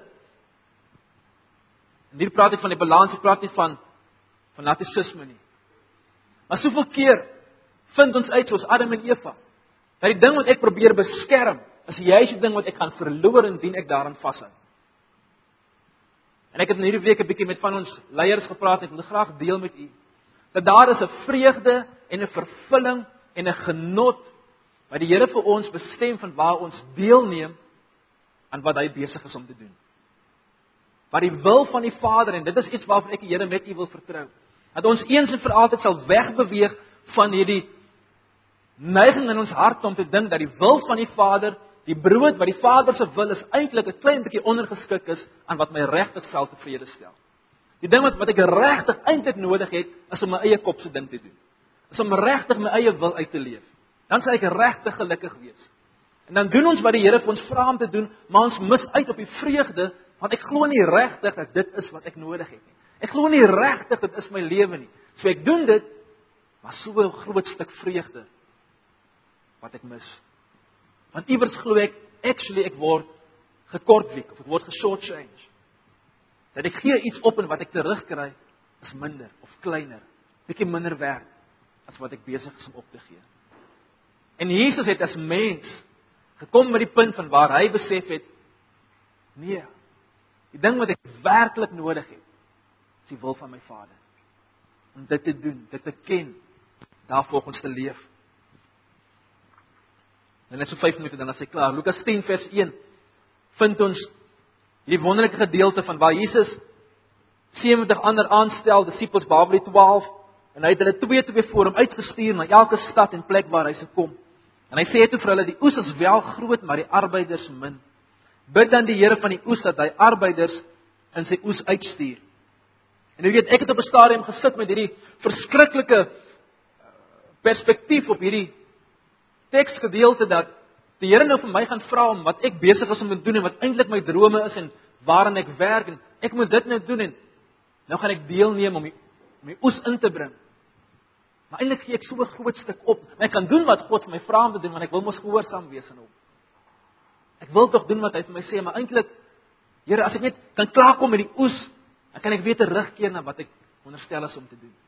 En hier praat ek van die balans, ek praat nie van narcissisme nie. Maar soveel keer vind ons uit soos Adam en Eva, dat die ding wat ek probeer beskerm, is juist die ding wat ek gaan verloor indien ek daaraan vashou. En ek het in hierdie week 'n bietjie met van ons leiers gepraat, ek wil graag deel met u, dat daar is 'n vreugde en 'n vervulling en 'n genot wat die Here vir ons bestem van waar ons deelneem aan wat hy besig is om te doen. Wat die wil van die Vader, en dit is iets waarvan ek die Here met u wil vertrou, dat ons eens en vir altyd sal wegbeweeg van hierdie neiging in ons hart om te dink dat die wil van die Vader, die brood wat die Vader se wil is, eintlik 'n klein bietjie ondergeskik is aan wat my regtig sal tevrede stel. Die ding wat ek regtig eintlik nodig het, is om my eie kop se ding te doen. Is om regtig my eie wil uit te leef. Dan sal ek regtig gelukkig wees. En dan doen ons wat die Here vir ons vra om te doen, maar ons mis uit op die vreugde, want ek glo nie regtig dat dit is wat ek nodig het nie. Ek glo nie regtig dit is my lewe nie. So ek doen dit, maar so 'n groot stuk vreugde wat ek mis. Want iewers glo ek, ek word gekortwiek, of ek word geshortchanged. dat ek gee iets op en wat ek terugkry is minder of kleiner, bietjie minder werd as wat ek besig is om op te gee. En Jesus het as mens gekom met die punt van waar hy besef het, nee, die ding wat ek werklik nodig het, is die wil van my Vader. Om dit te doen, dit te ken, daarvolgens te leef. En net so 5 minute dan as hy klaar. Lukas 10 vers 1 vind ons hierdie wonderlike gedeelte van waar Jesus 70 ander aanstel, disippels behalwe die 12, en hy het hulle 2 voor hom uitgestuur na elke stad en plek waar hy sou kom. En hy sê toe vir hulle, die oes is wel groot, maar die arbeiders min. Bid dan die Here van die oes dat hy arbeiders in sy oes uitstuur. En jy weet, ek het op 'n stadium gesit met hierdie verskriklike perspektief op hierdie teksgedeelte dat die Here nou vir my gaan vra om wat ek besig is om te doen en wat eintlik my drome is en waarin ek werk en ek moet dit nou doen en nou gaan ek deelneem om my oes in te bring. Maar eintlik gee ek so 'n groot stuk op. Maar ek kan doen wat God vir my vra om te doen want ek wil mos gehoorsaam wees aan hom. Ek wil tog doen wat hy vir my sê, maar eintlik Here, as ek net kan klaarkom met die oes, dan kan ek weer terugkeer na wat ek onderstel is om te doen.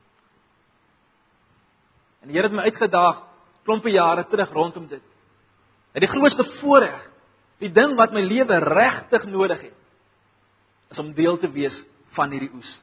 En die Here het my uitgedaag klompe jare terug rondom dit. En die grootste voorreg, die ding wat my lewe regtig nodig het, is om deel te wees van hierdie oes.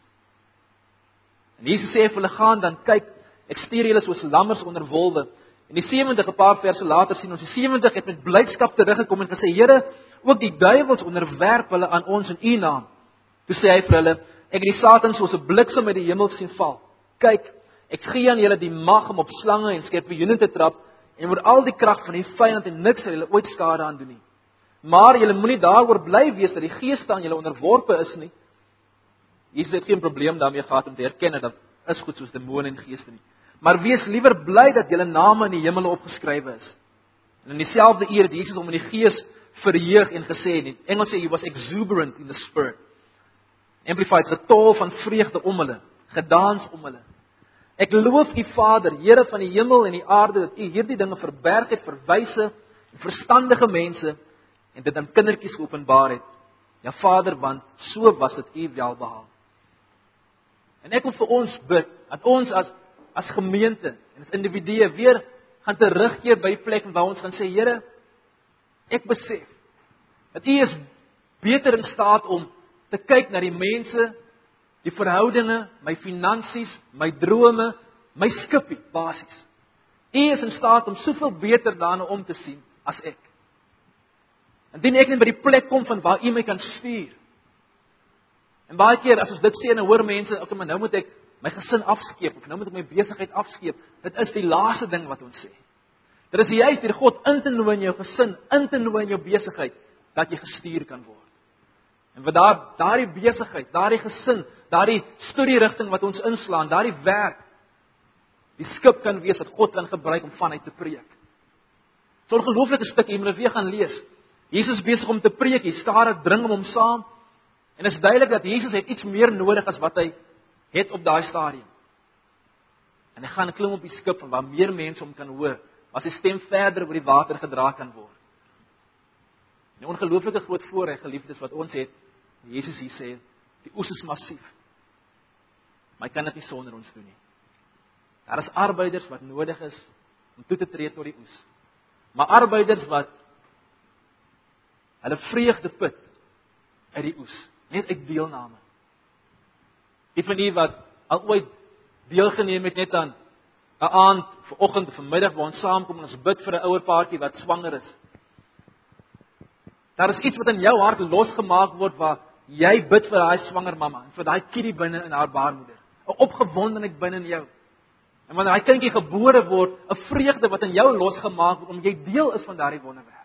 En Jesus sê vir hulle, gaan dan kyk, ek stuur julle soos lammers onder wolwe. En die 70 'n paar verse later sien ons, die 70 het met blydskap teruggekom en gesê, Here, ook die duiwels onderwerp hulle aan ons in U naam. Toe sê hy vir hulle, ek het die Satan soos 'n bliksem uit die hemel sien val. Kyk, ek gee aan julle die mag om op slange en skorpioene te trap en oor al die krag van die vyand en niks sal julle ooit skade aan doen nie. Maar julle moenie daaroor bly wees dat die geeste aan julle onderworpe is nie. Jesus het geen probleem daarmee gehad om te erken dat is goed soos demone en geeste nie. Maar wees liewer bly dat julle name in die hemele opgeskrywe is. En in dieselfde uur het Jesus hom in die gees verheug en gesê, in Engels sê, he was exuberant in the spirit. Amplified, getol van vreugde om hulle, gedans om hulle. Ek loof U Vader, Here van die hemel en die aarde, dat U hierdie dinge verberg het vir wyse en verstandige mense en dit aan kindertjies geopenbaar het. Ja Vader, want so was dit U welbehaag. En ek wil vir ons bid, dat ons as gemeente en as individue weer gaan terugkeer by die plek waar ons gaan sê, Here, ek besef dat U is beter in staat om te kyk na die mense, die verhoudinge, my finansies, my drome, my skippie, basies. U is in staat om soveel beter daarna om te sien as ek. Indien ek net by die plek kom van waar U my kan stuur. En baie keer as ons dit sê, dan hoor mense, okay, maar nou moet ek my gesin afskeep, of nou moet ek my besigheid afskeep. Dit is die laaste ding wat ons sê. Dit is juist deur God in te nooi in jou gesin, in te nooi in jou besigheid, dat jy gestuur kan word. En wat daardie besigheid, daardie gesin, daardie studierigting wat ons inslaan, daardie werk, die skip kan wees wat God kan gebruik om vanuit te preek. So 'n ongelooflike stuk, jy moet dit weer gaan lees. Jesus is besig om te preek, die skare dring hom saam, en is duidelik dat Jesus het iets meer nodig as wat hy het op daai stadium. En hy gaan klim op die skip, en waar meer mense hom kan hoor, as sy stem verder oor die water gedra kan word. 'n Ongelooflike groot voorreg, geliefdes, wat ons het. Jesus hier sê, die oes is massief. Maar hy kan dit nie sonder ons doen nie. Daar is arbeiders wat nodig is om toe te tree tot die oes. Maar arbeiders wat hulle vreugde put uit die oes, net uit deelname. Die van die wat al ooit deelgeneem het net aan 'n aand, vanoggend of vanmiddag waar ons saamkom en ons bid vir 'n ouer paartjie wat swanger is. Daar is iets wat in jou hart losgemaak word waar jy bid vir daai swanger mamma en vir daai kindie binne in haar baarmoeder. 'n Opgewondenheid binne in jou. En wanneer daai kindjie gebore word, 'n vreugde wat in jou losgemaak word omdat jy deel is van daardie wonderwerk.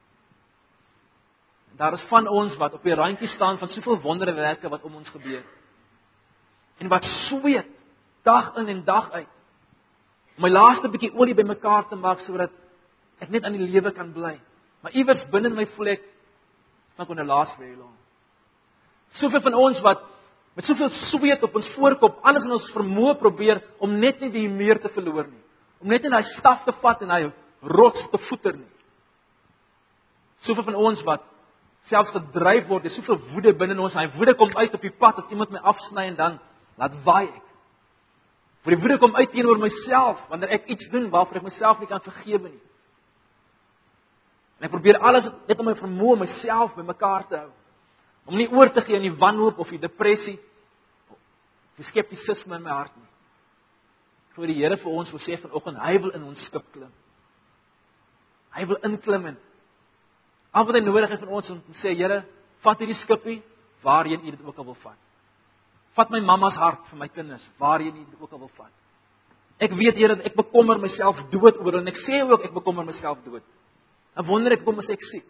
En daar is van ons wat op die randjie staan van soveel wonderwerke wat om ons gebeur. En wat sweet dag in en dag uit om my laaste bietjie olie bymekaar te maak sodat ek net aan die lewe kan bly. Maar iewers binne in my voel ek not gonna last very long. Soveel van ons wat met soveel sweet op ons voorkop, alles in ons vermoë probeer om net nie die meer te verloor nie. Om net nie daai staf te vat en daai rots te voeter nie. Soveel van ons wat selfs gedryf word, dis soveel woede binne ons, en hy woede kom uit op die pad as iemand my afsny en dan laat waai ek. Vir die woede kom uit teenoor myself wanneer ek iets doen waarvoor ek myself nie kan vergewe nie. En ek probeer alles net om my vermoë myself bymekaar te hou. Om nie oor te gee aan die wanhoop of die depressie of die skeptisisme in my hart nie. Ek glo die Here vir ons wil sê vanoggend, hy wil in ons skip klim. Hy wil inklim en al wat hy nodig het van ons om te sê, Here, vat hierdie skipie waarheen U dit ook al wil vat. Vat my mamma's hart vir my kinders, waarheen U dit ook al wil vat. Ek weet, Here, dat ek bekommer myself dood oor en ek sê ook ek bekommer myself dood. En wonder ek kom as ek siek.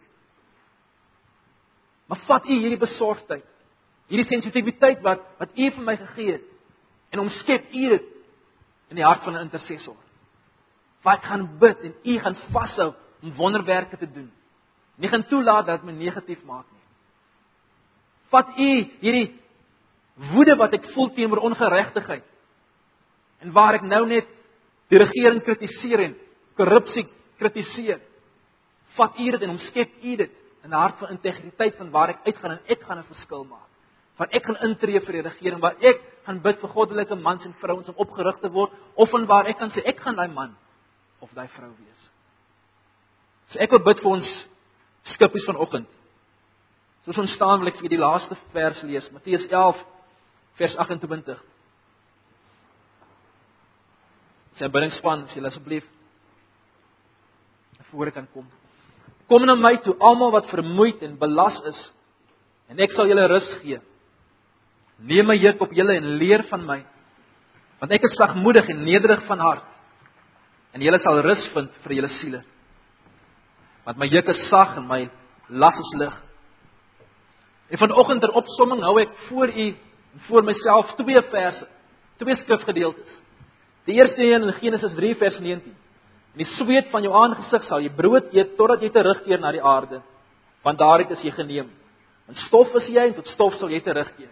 Maar vat U hierdie besorgdheid, hierdie sensitiwiteit wat U vir my gegee het en omskep U dit in die hart van 'n intercessor. Waar ek gaan bid en U gaan vashou om wonderwerke te doen. Nie gaan toelaat dat dit my negatief maak nie. Vat U hierdie woede wat ek voel teenoor ongeregtigheid en waar ek nou net die regering kritiseer en korrupsie kritiseer. Vat U dit en omskep U dit in 'n hart van integriteit van waar ek uitgaan en ek gaan 'n verskil maak. Van ek gaan intree vir die regering, waar ek gaan bid vir goddelike mans en vrouens om opgerig te word, of van waar ek kan sê ek gaan daai man of daai vrou wees. So ek wil bid vir ons skippies vanoggend. Soos ons staan wil ek vir die laaste vers lees, Matteus 11 vers 28. Sy biddingsspan, as julle asseblief voor kan kom. Kom na my toe, almal wat vermoeid en belas is, en ek sal julle rus gee. Neem my juk op julle en leer van my, want ek is sagmoedig en nederig van hart, en julle sal rus vind vir julle siele. Want my juk is sag en my las is lig. En vanoggend ter opsomming hou ek voor u en voor myself twee verse, twee skrifgedeeltes. Die eerste een in Genesis 3 vers 19. In die sweet van jou aangesig sal jy brood eet totdat jy terugkeer na die aarde, want daaruit is jy geneem. Want stof is jy en tot stof sal jy terugkeer.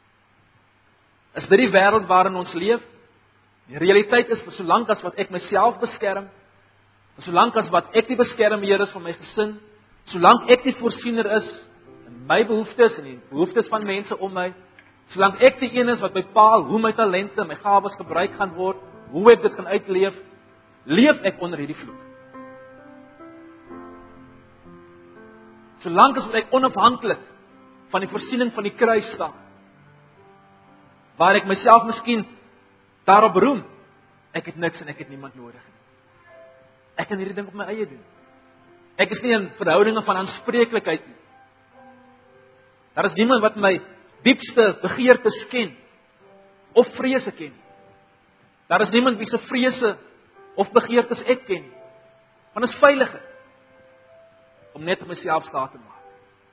Is dit die wêreld waarin ons leef? Die realiteit is vir solank as wat ek myself beskerm, vir solank as wat ek die beskermheer is van my gesin, solank ek die voorsiener is in my behoeftes en die behoeftes van mense om my, solank ek die een is wat bepaal hoe my talente, my gawes gebruik gaan word, hoe ek dit gaan uitleef, leef ek onder hierdie vloek. Solank as wat ek onafhanklik van die voorsiening van die kruis staan, waar ek myself miskien daarop roem, ek het niks en ek het niemand nodig nie. Ek kan hierdie ding op my eie doen. Ek is nie in verhoudinge van aanspreeklikheid nie. Daar is niemand wat my diepste begeertes ken of vrese ken. Daar is niemand wie se vrese of begeertes ek ken. Want dit is veiliger om net op myself staat te maak.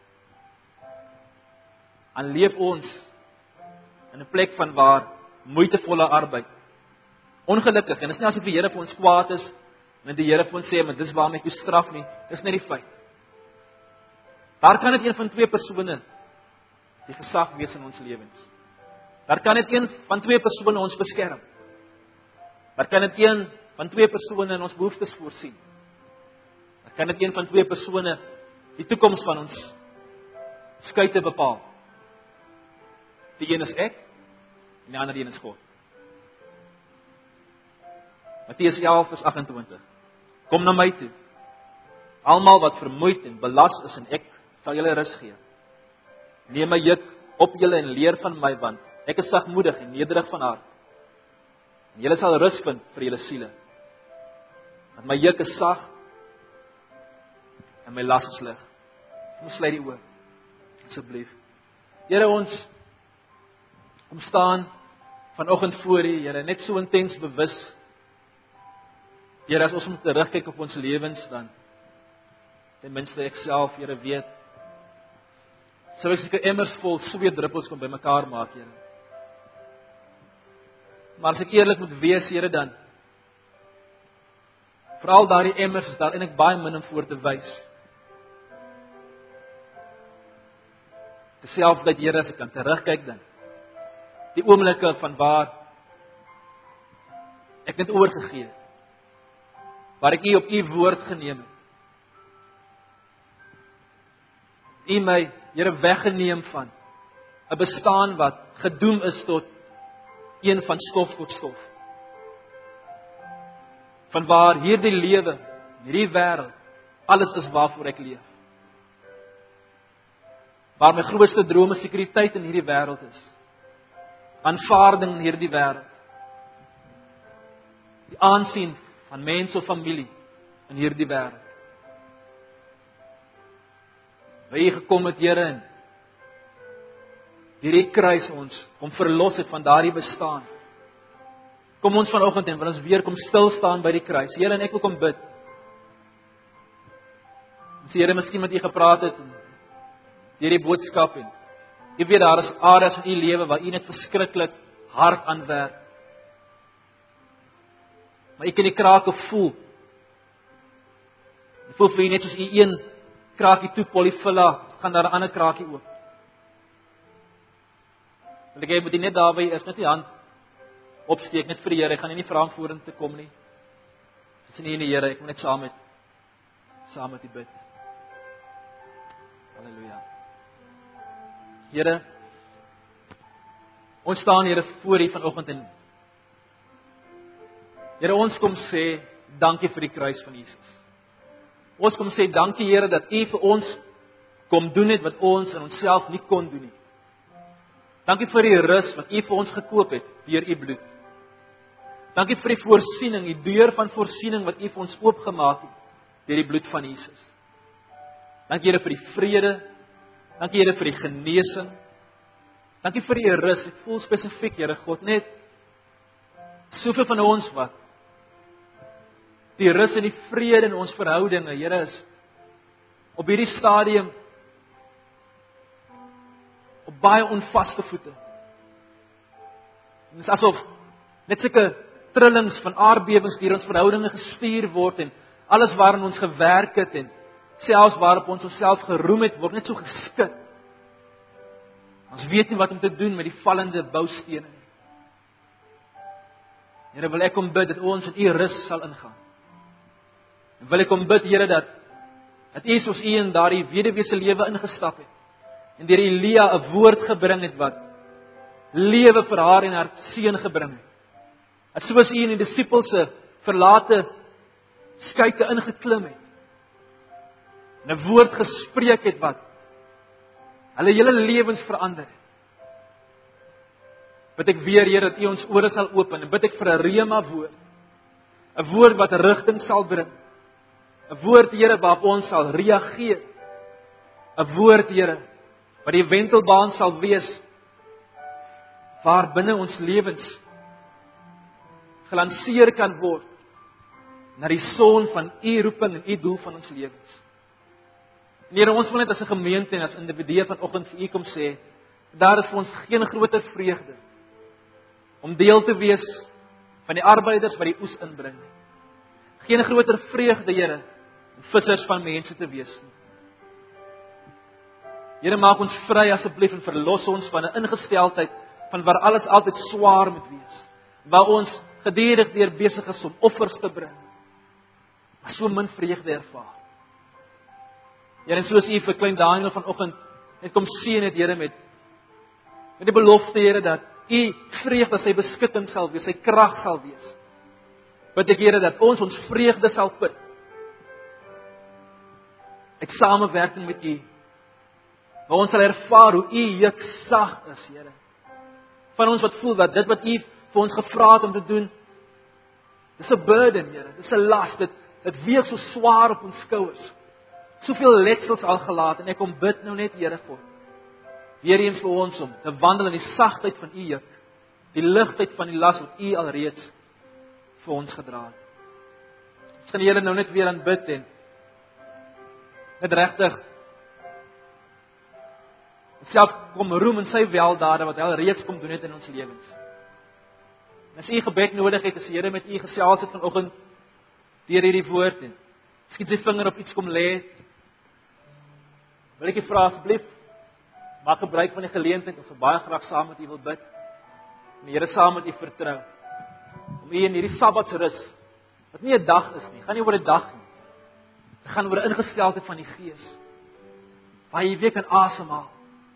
En leef ons in 'n plek van waar moeitevolle arbeid. Ongelukkig, en dit is nie asof die Here vir ons kwaad is en die Here vir ons sê, maar dis waarom ek jou straf nie. Dis net die feit. Daar kan dit een van twee persone die gesag wees in ons lewens. Daar kan dit een van twee persone ons beskerm. Daar kan dit een van twee persone in ons behoeftes voorsien. Daar kan dit een van twee persone die toekoms van ons skuite bepaal. Die een is ek en die ander een is God. Matteus 11 vers 28. Kom na my toe, almal wat vermoeid en belas is, en ek sal julle rus gee. Neem my juk op julle en leer van my, want ek is sagmoedig en nederig van hart. En julle sal rus vind vir julle siele. Want my juk is sag en my las is lig. Kom sluit die oë asseblief. Here, ons kom staan vanoggend voor U, Here, net so intens bewus. Here, as ons moet terugkyk op ons lewens, dan ten minste ek self, Here, weet, sou ek seker emmers vol sweetdruppels kon bymekaar maak, Here. Maar as ek eerlik moet wees, Here, dan veral daardie emmers is daar eintlik baie min om voor te wys. Terselfdertyd, Here, as ek kan terugkyk dan die oomblikke van waar ek net oorgegee het, waar ek U op U woord geneem het, U my, Here, weggeneem van 'n bestaan wat gedoem is tot een van stof tot stof. Van waar hierdie lewe, hierdie wêreld, alles is waarvoor ek leef. Waar my grootste drome sekuriteit in hierdie wêreld is. Aanvaarding in hierdie wêreld. Die aansien van mense of familie in hierdie wêreld. Waar U gekom het, Here, en hierdie kruis ons kom verlos het van daardie bestaan. Kom ons vanoggend en wil ons weer kom stil staan by die kruis. Here, en ek wil kom bid. En sê, Here, miskien met U gepraat het hierdie boodskap en U weet daar is areas in U lewe waar U net verskriklik hard aan werk. Maar ek kan die krake voel. Ek voel vir U net soos U een krakie toe polyfilla, gaan daar 'n ander krakie oop. Wil ek hê moet jy net daarby is, net die hand opsteek net vir die Here. Ek gaan nie vra om vorentoe te kom nie. Dit is nie in die Here, ek moet net saam met U bid. Halleluja. Here, ons staan Here voor U vanoggend en Here, ons kom sê dankie vir die kruis van Jesus. Ons kom sê dankie Here dat U vir ons kom doen het wat ons in onsself nie kon doen nie. Dankie vir die rus wat U vir ons gekoop het deur U bloed. Dankie vir die voorsiening, die deur van voorsiening wat U vir ons oopgemaak het deur die bloed van Jesus. Dankie Here vir die vrede. Dankie Here vir die genesing. Dankie vir die rus. Ek voel spesifiek, Here God, net soveel van ons wat die rus en die vrede in ons verhoudinge, Here, is op hierdie stadium op baie onvaste voete. Dit is asof net sulke trillings van aardbewings deur ons verhoudinge gestuur word en alles waarin ons gewerk het en selfs waarop ons onsself geroem het, word net so geskit. Ons weet nie wat om te doen met die vallende boustene nie. Here, wil ek kom bid dat ons in U rus sal ingaan. En wil ek kom bid, Here, dat U soos U in daardie weduwee se lewe ingestap het en deur Elia 'n woord gebring het wat lewe vir haar en haar seun gebring het. Dat soos U in die disippels se verlate skuite ingeklim het en 'n woord gespreek het wat hulle hele lewens verander het. Bid ek weer, Here, dat U ons ore sal open en bid ek vir 'n rema woord. 'n Woord wat rigting sal bring. 'n Woord, Here, waarop ons sal reageer. 'n Woord, Here, wat die wentelbaan sal wees waar binne ons lewens gelanseer kan word na die son van U roeping en U doel van ons lewens. En Here, ons wil net as 'n gemeente en as individue vanoggend vir U kom sê, daar is vir ons geen groter vreugde om deel te wees van die arbeiders wat die oes inbring. Geen groter vreugde, Here, om vissers van mense te wees nie. Here, maak ons vry asseblief en verlos ons van 'n ingesteldheid van waar alles altyd swaar moet wees. Waar ons gedurig deur besig is om offers te bring, maar so min vreugde ervaar. Here, en soos U vir klein Daniel vanoggend net kom seën het, Here, met die belofte, Here, dat U vreugde sy beskutting sal wees, sy krag sal wees. Bid ek, Here, dat ons vreugde sal put uit samewerking met U. Waar ons sal ervaar hoe U juk sag is, Here. Van ons wat voel dat dit wat U vir ons gevra het om te doen, dis 'n burden, Here, dis 'n las, dit weeg so swaar op ons skouers. Soveel letsels al gelaat en ek kom bid nou net, Here God, weer eens vir ons om te wandel in die sagtheid van U juk, die ligtheid van die las wat U alreeds vir ons gedra het. Ons gaan die Here nou net weer aanbid en net regtig self kom roem in sy weldade wat hy alreeds kom doen het in ons lewens. En as U gebed nodig het, as die Here met U gesels het vanoggend deur hierdie woord en skiet sy vinger op iets kom lê, wil ek U vra asseblief, maak gebruik van die geleentheid om baie graag saam met U wil bid. En die Here saam met U vertrou. Om U in hierdie Sabbatsrus, wat nie 'n dag is nie, gaan nie oor 'n dag nie. Dit gaan oor 'n ingesteldheid van die Gees. waar jy weer kan asemhaal.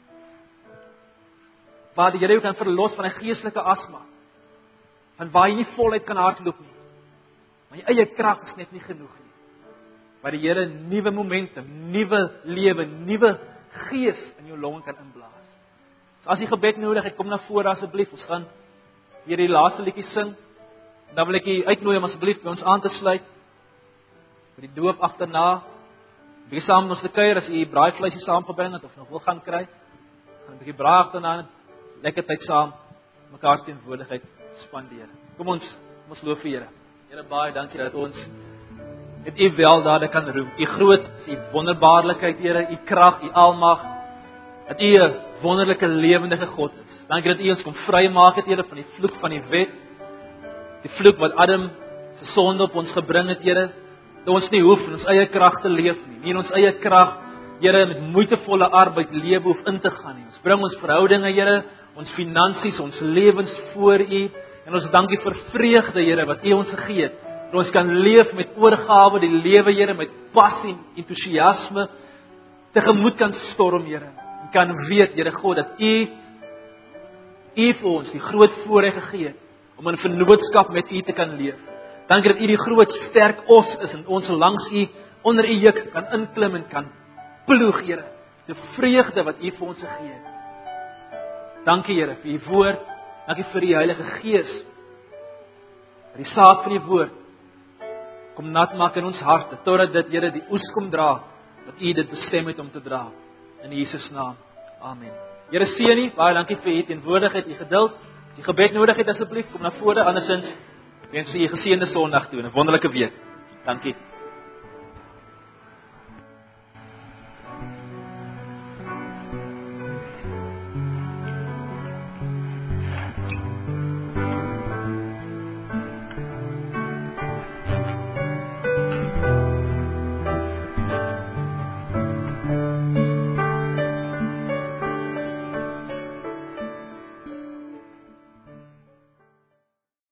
Waar die Here jou kan verlos van 'n geestelike asma. Van waar jy nie voluit kan hardloop nie. Maar jou eie krag is net nie genoeg nie. Waar die Here nuwe momentum, nuwe lewe, nuwe gees in jou longe kan inblaas. So as jy gebed nodig het, kom na vore asseblief. Ons gaan weer die laaste liedjie sing. En dan wil ek u uitnooi om asseblief by ons aan te sluit. Vir die doop agterna. Wees saam met ons te kuier as u braaivleisie saamgebring het of nog wil gaan kry. Gaan 'n bietjie braai agterna, lekker tyd saam, mekaar se teenwoordigheid spandeer. Kom ons loof vir Here. Here, baie dankie dat ons het u weldade kan roem. U groot, u wonderbaarlikheid, Here, u krag, u almag. Dat u 'n wonderlike lewendige God is. Dankie dat u ons kom vrymaak het, Here, van die vloek van die wet. Die vloek wat Adam se sonde op ons gebring het, Here. Dat ons nie hoef in ons eie krag te leef nie. Nie in ons eie krag, Here, met moeitevolle arbeid lewe hoef in te gaan nie. Ons bring ons verhoudinge, Here, ons finansies, ons lewens voor u. En ons dankie vir vreugde, Here, wat u ons gegee het. Dat ons kan leef met oorgawe, die lewe, Here, met passie, entoesiasme, tegemoet kan storm, Here. En kan weet, Here God, dat u vir ons die groot voorreg gegee het om in vennootskap met u te kan leef. Dankie dat u die groot sterk os is en ons langs u onder u juk kan inklim en kan ploeg, Here. Die vreugde wat u vir ons gegee het. Dankie, Here, vir u woord. Dankie vir die Heilige Gees. Die saad van die woord kom nat maak in ons harte totdat dit, Here, die oes kom dra wat u dit bestem het om te dra. In Jesus naam. Amen. Here seën u. Baie dankie vir u teenwoordigheid, u geduld. As jy gebed nodig het, asseblief kom na vore, andersins wens u 'n geseënde Sondag toe en 'n wonderlike week. Dankie.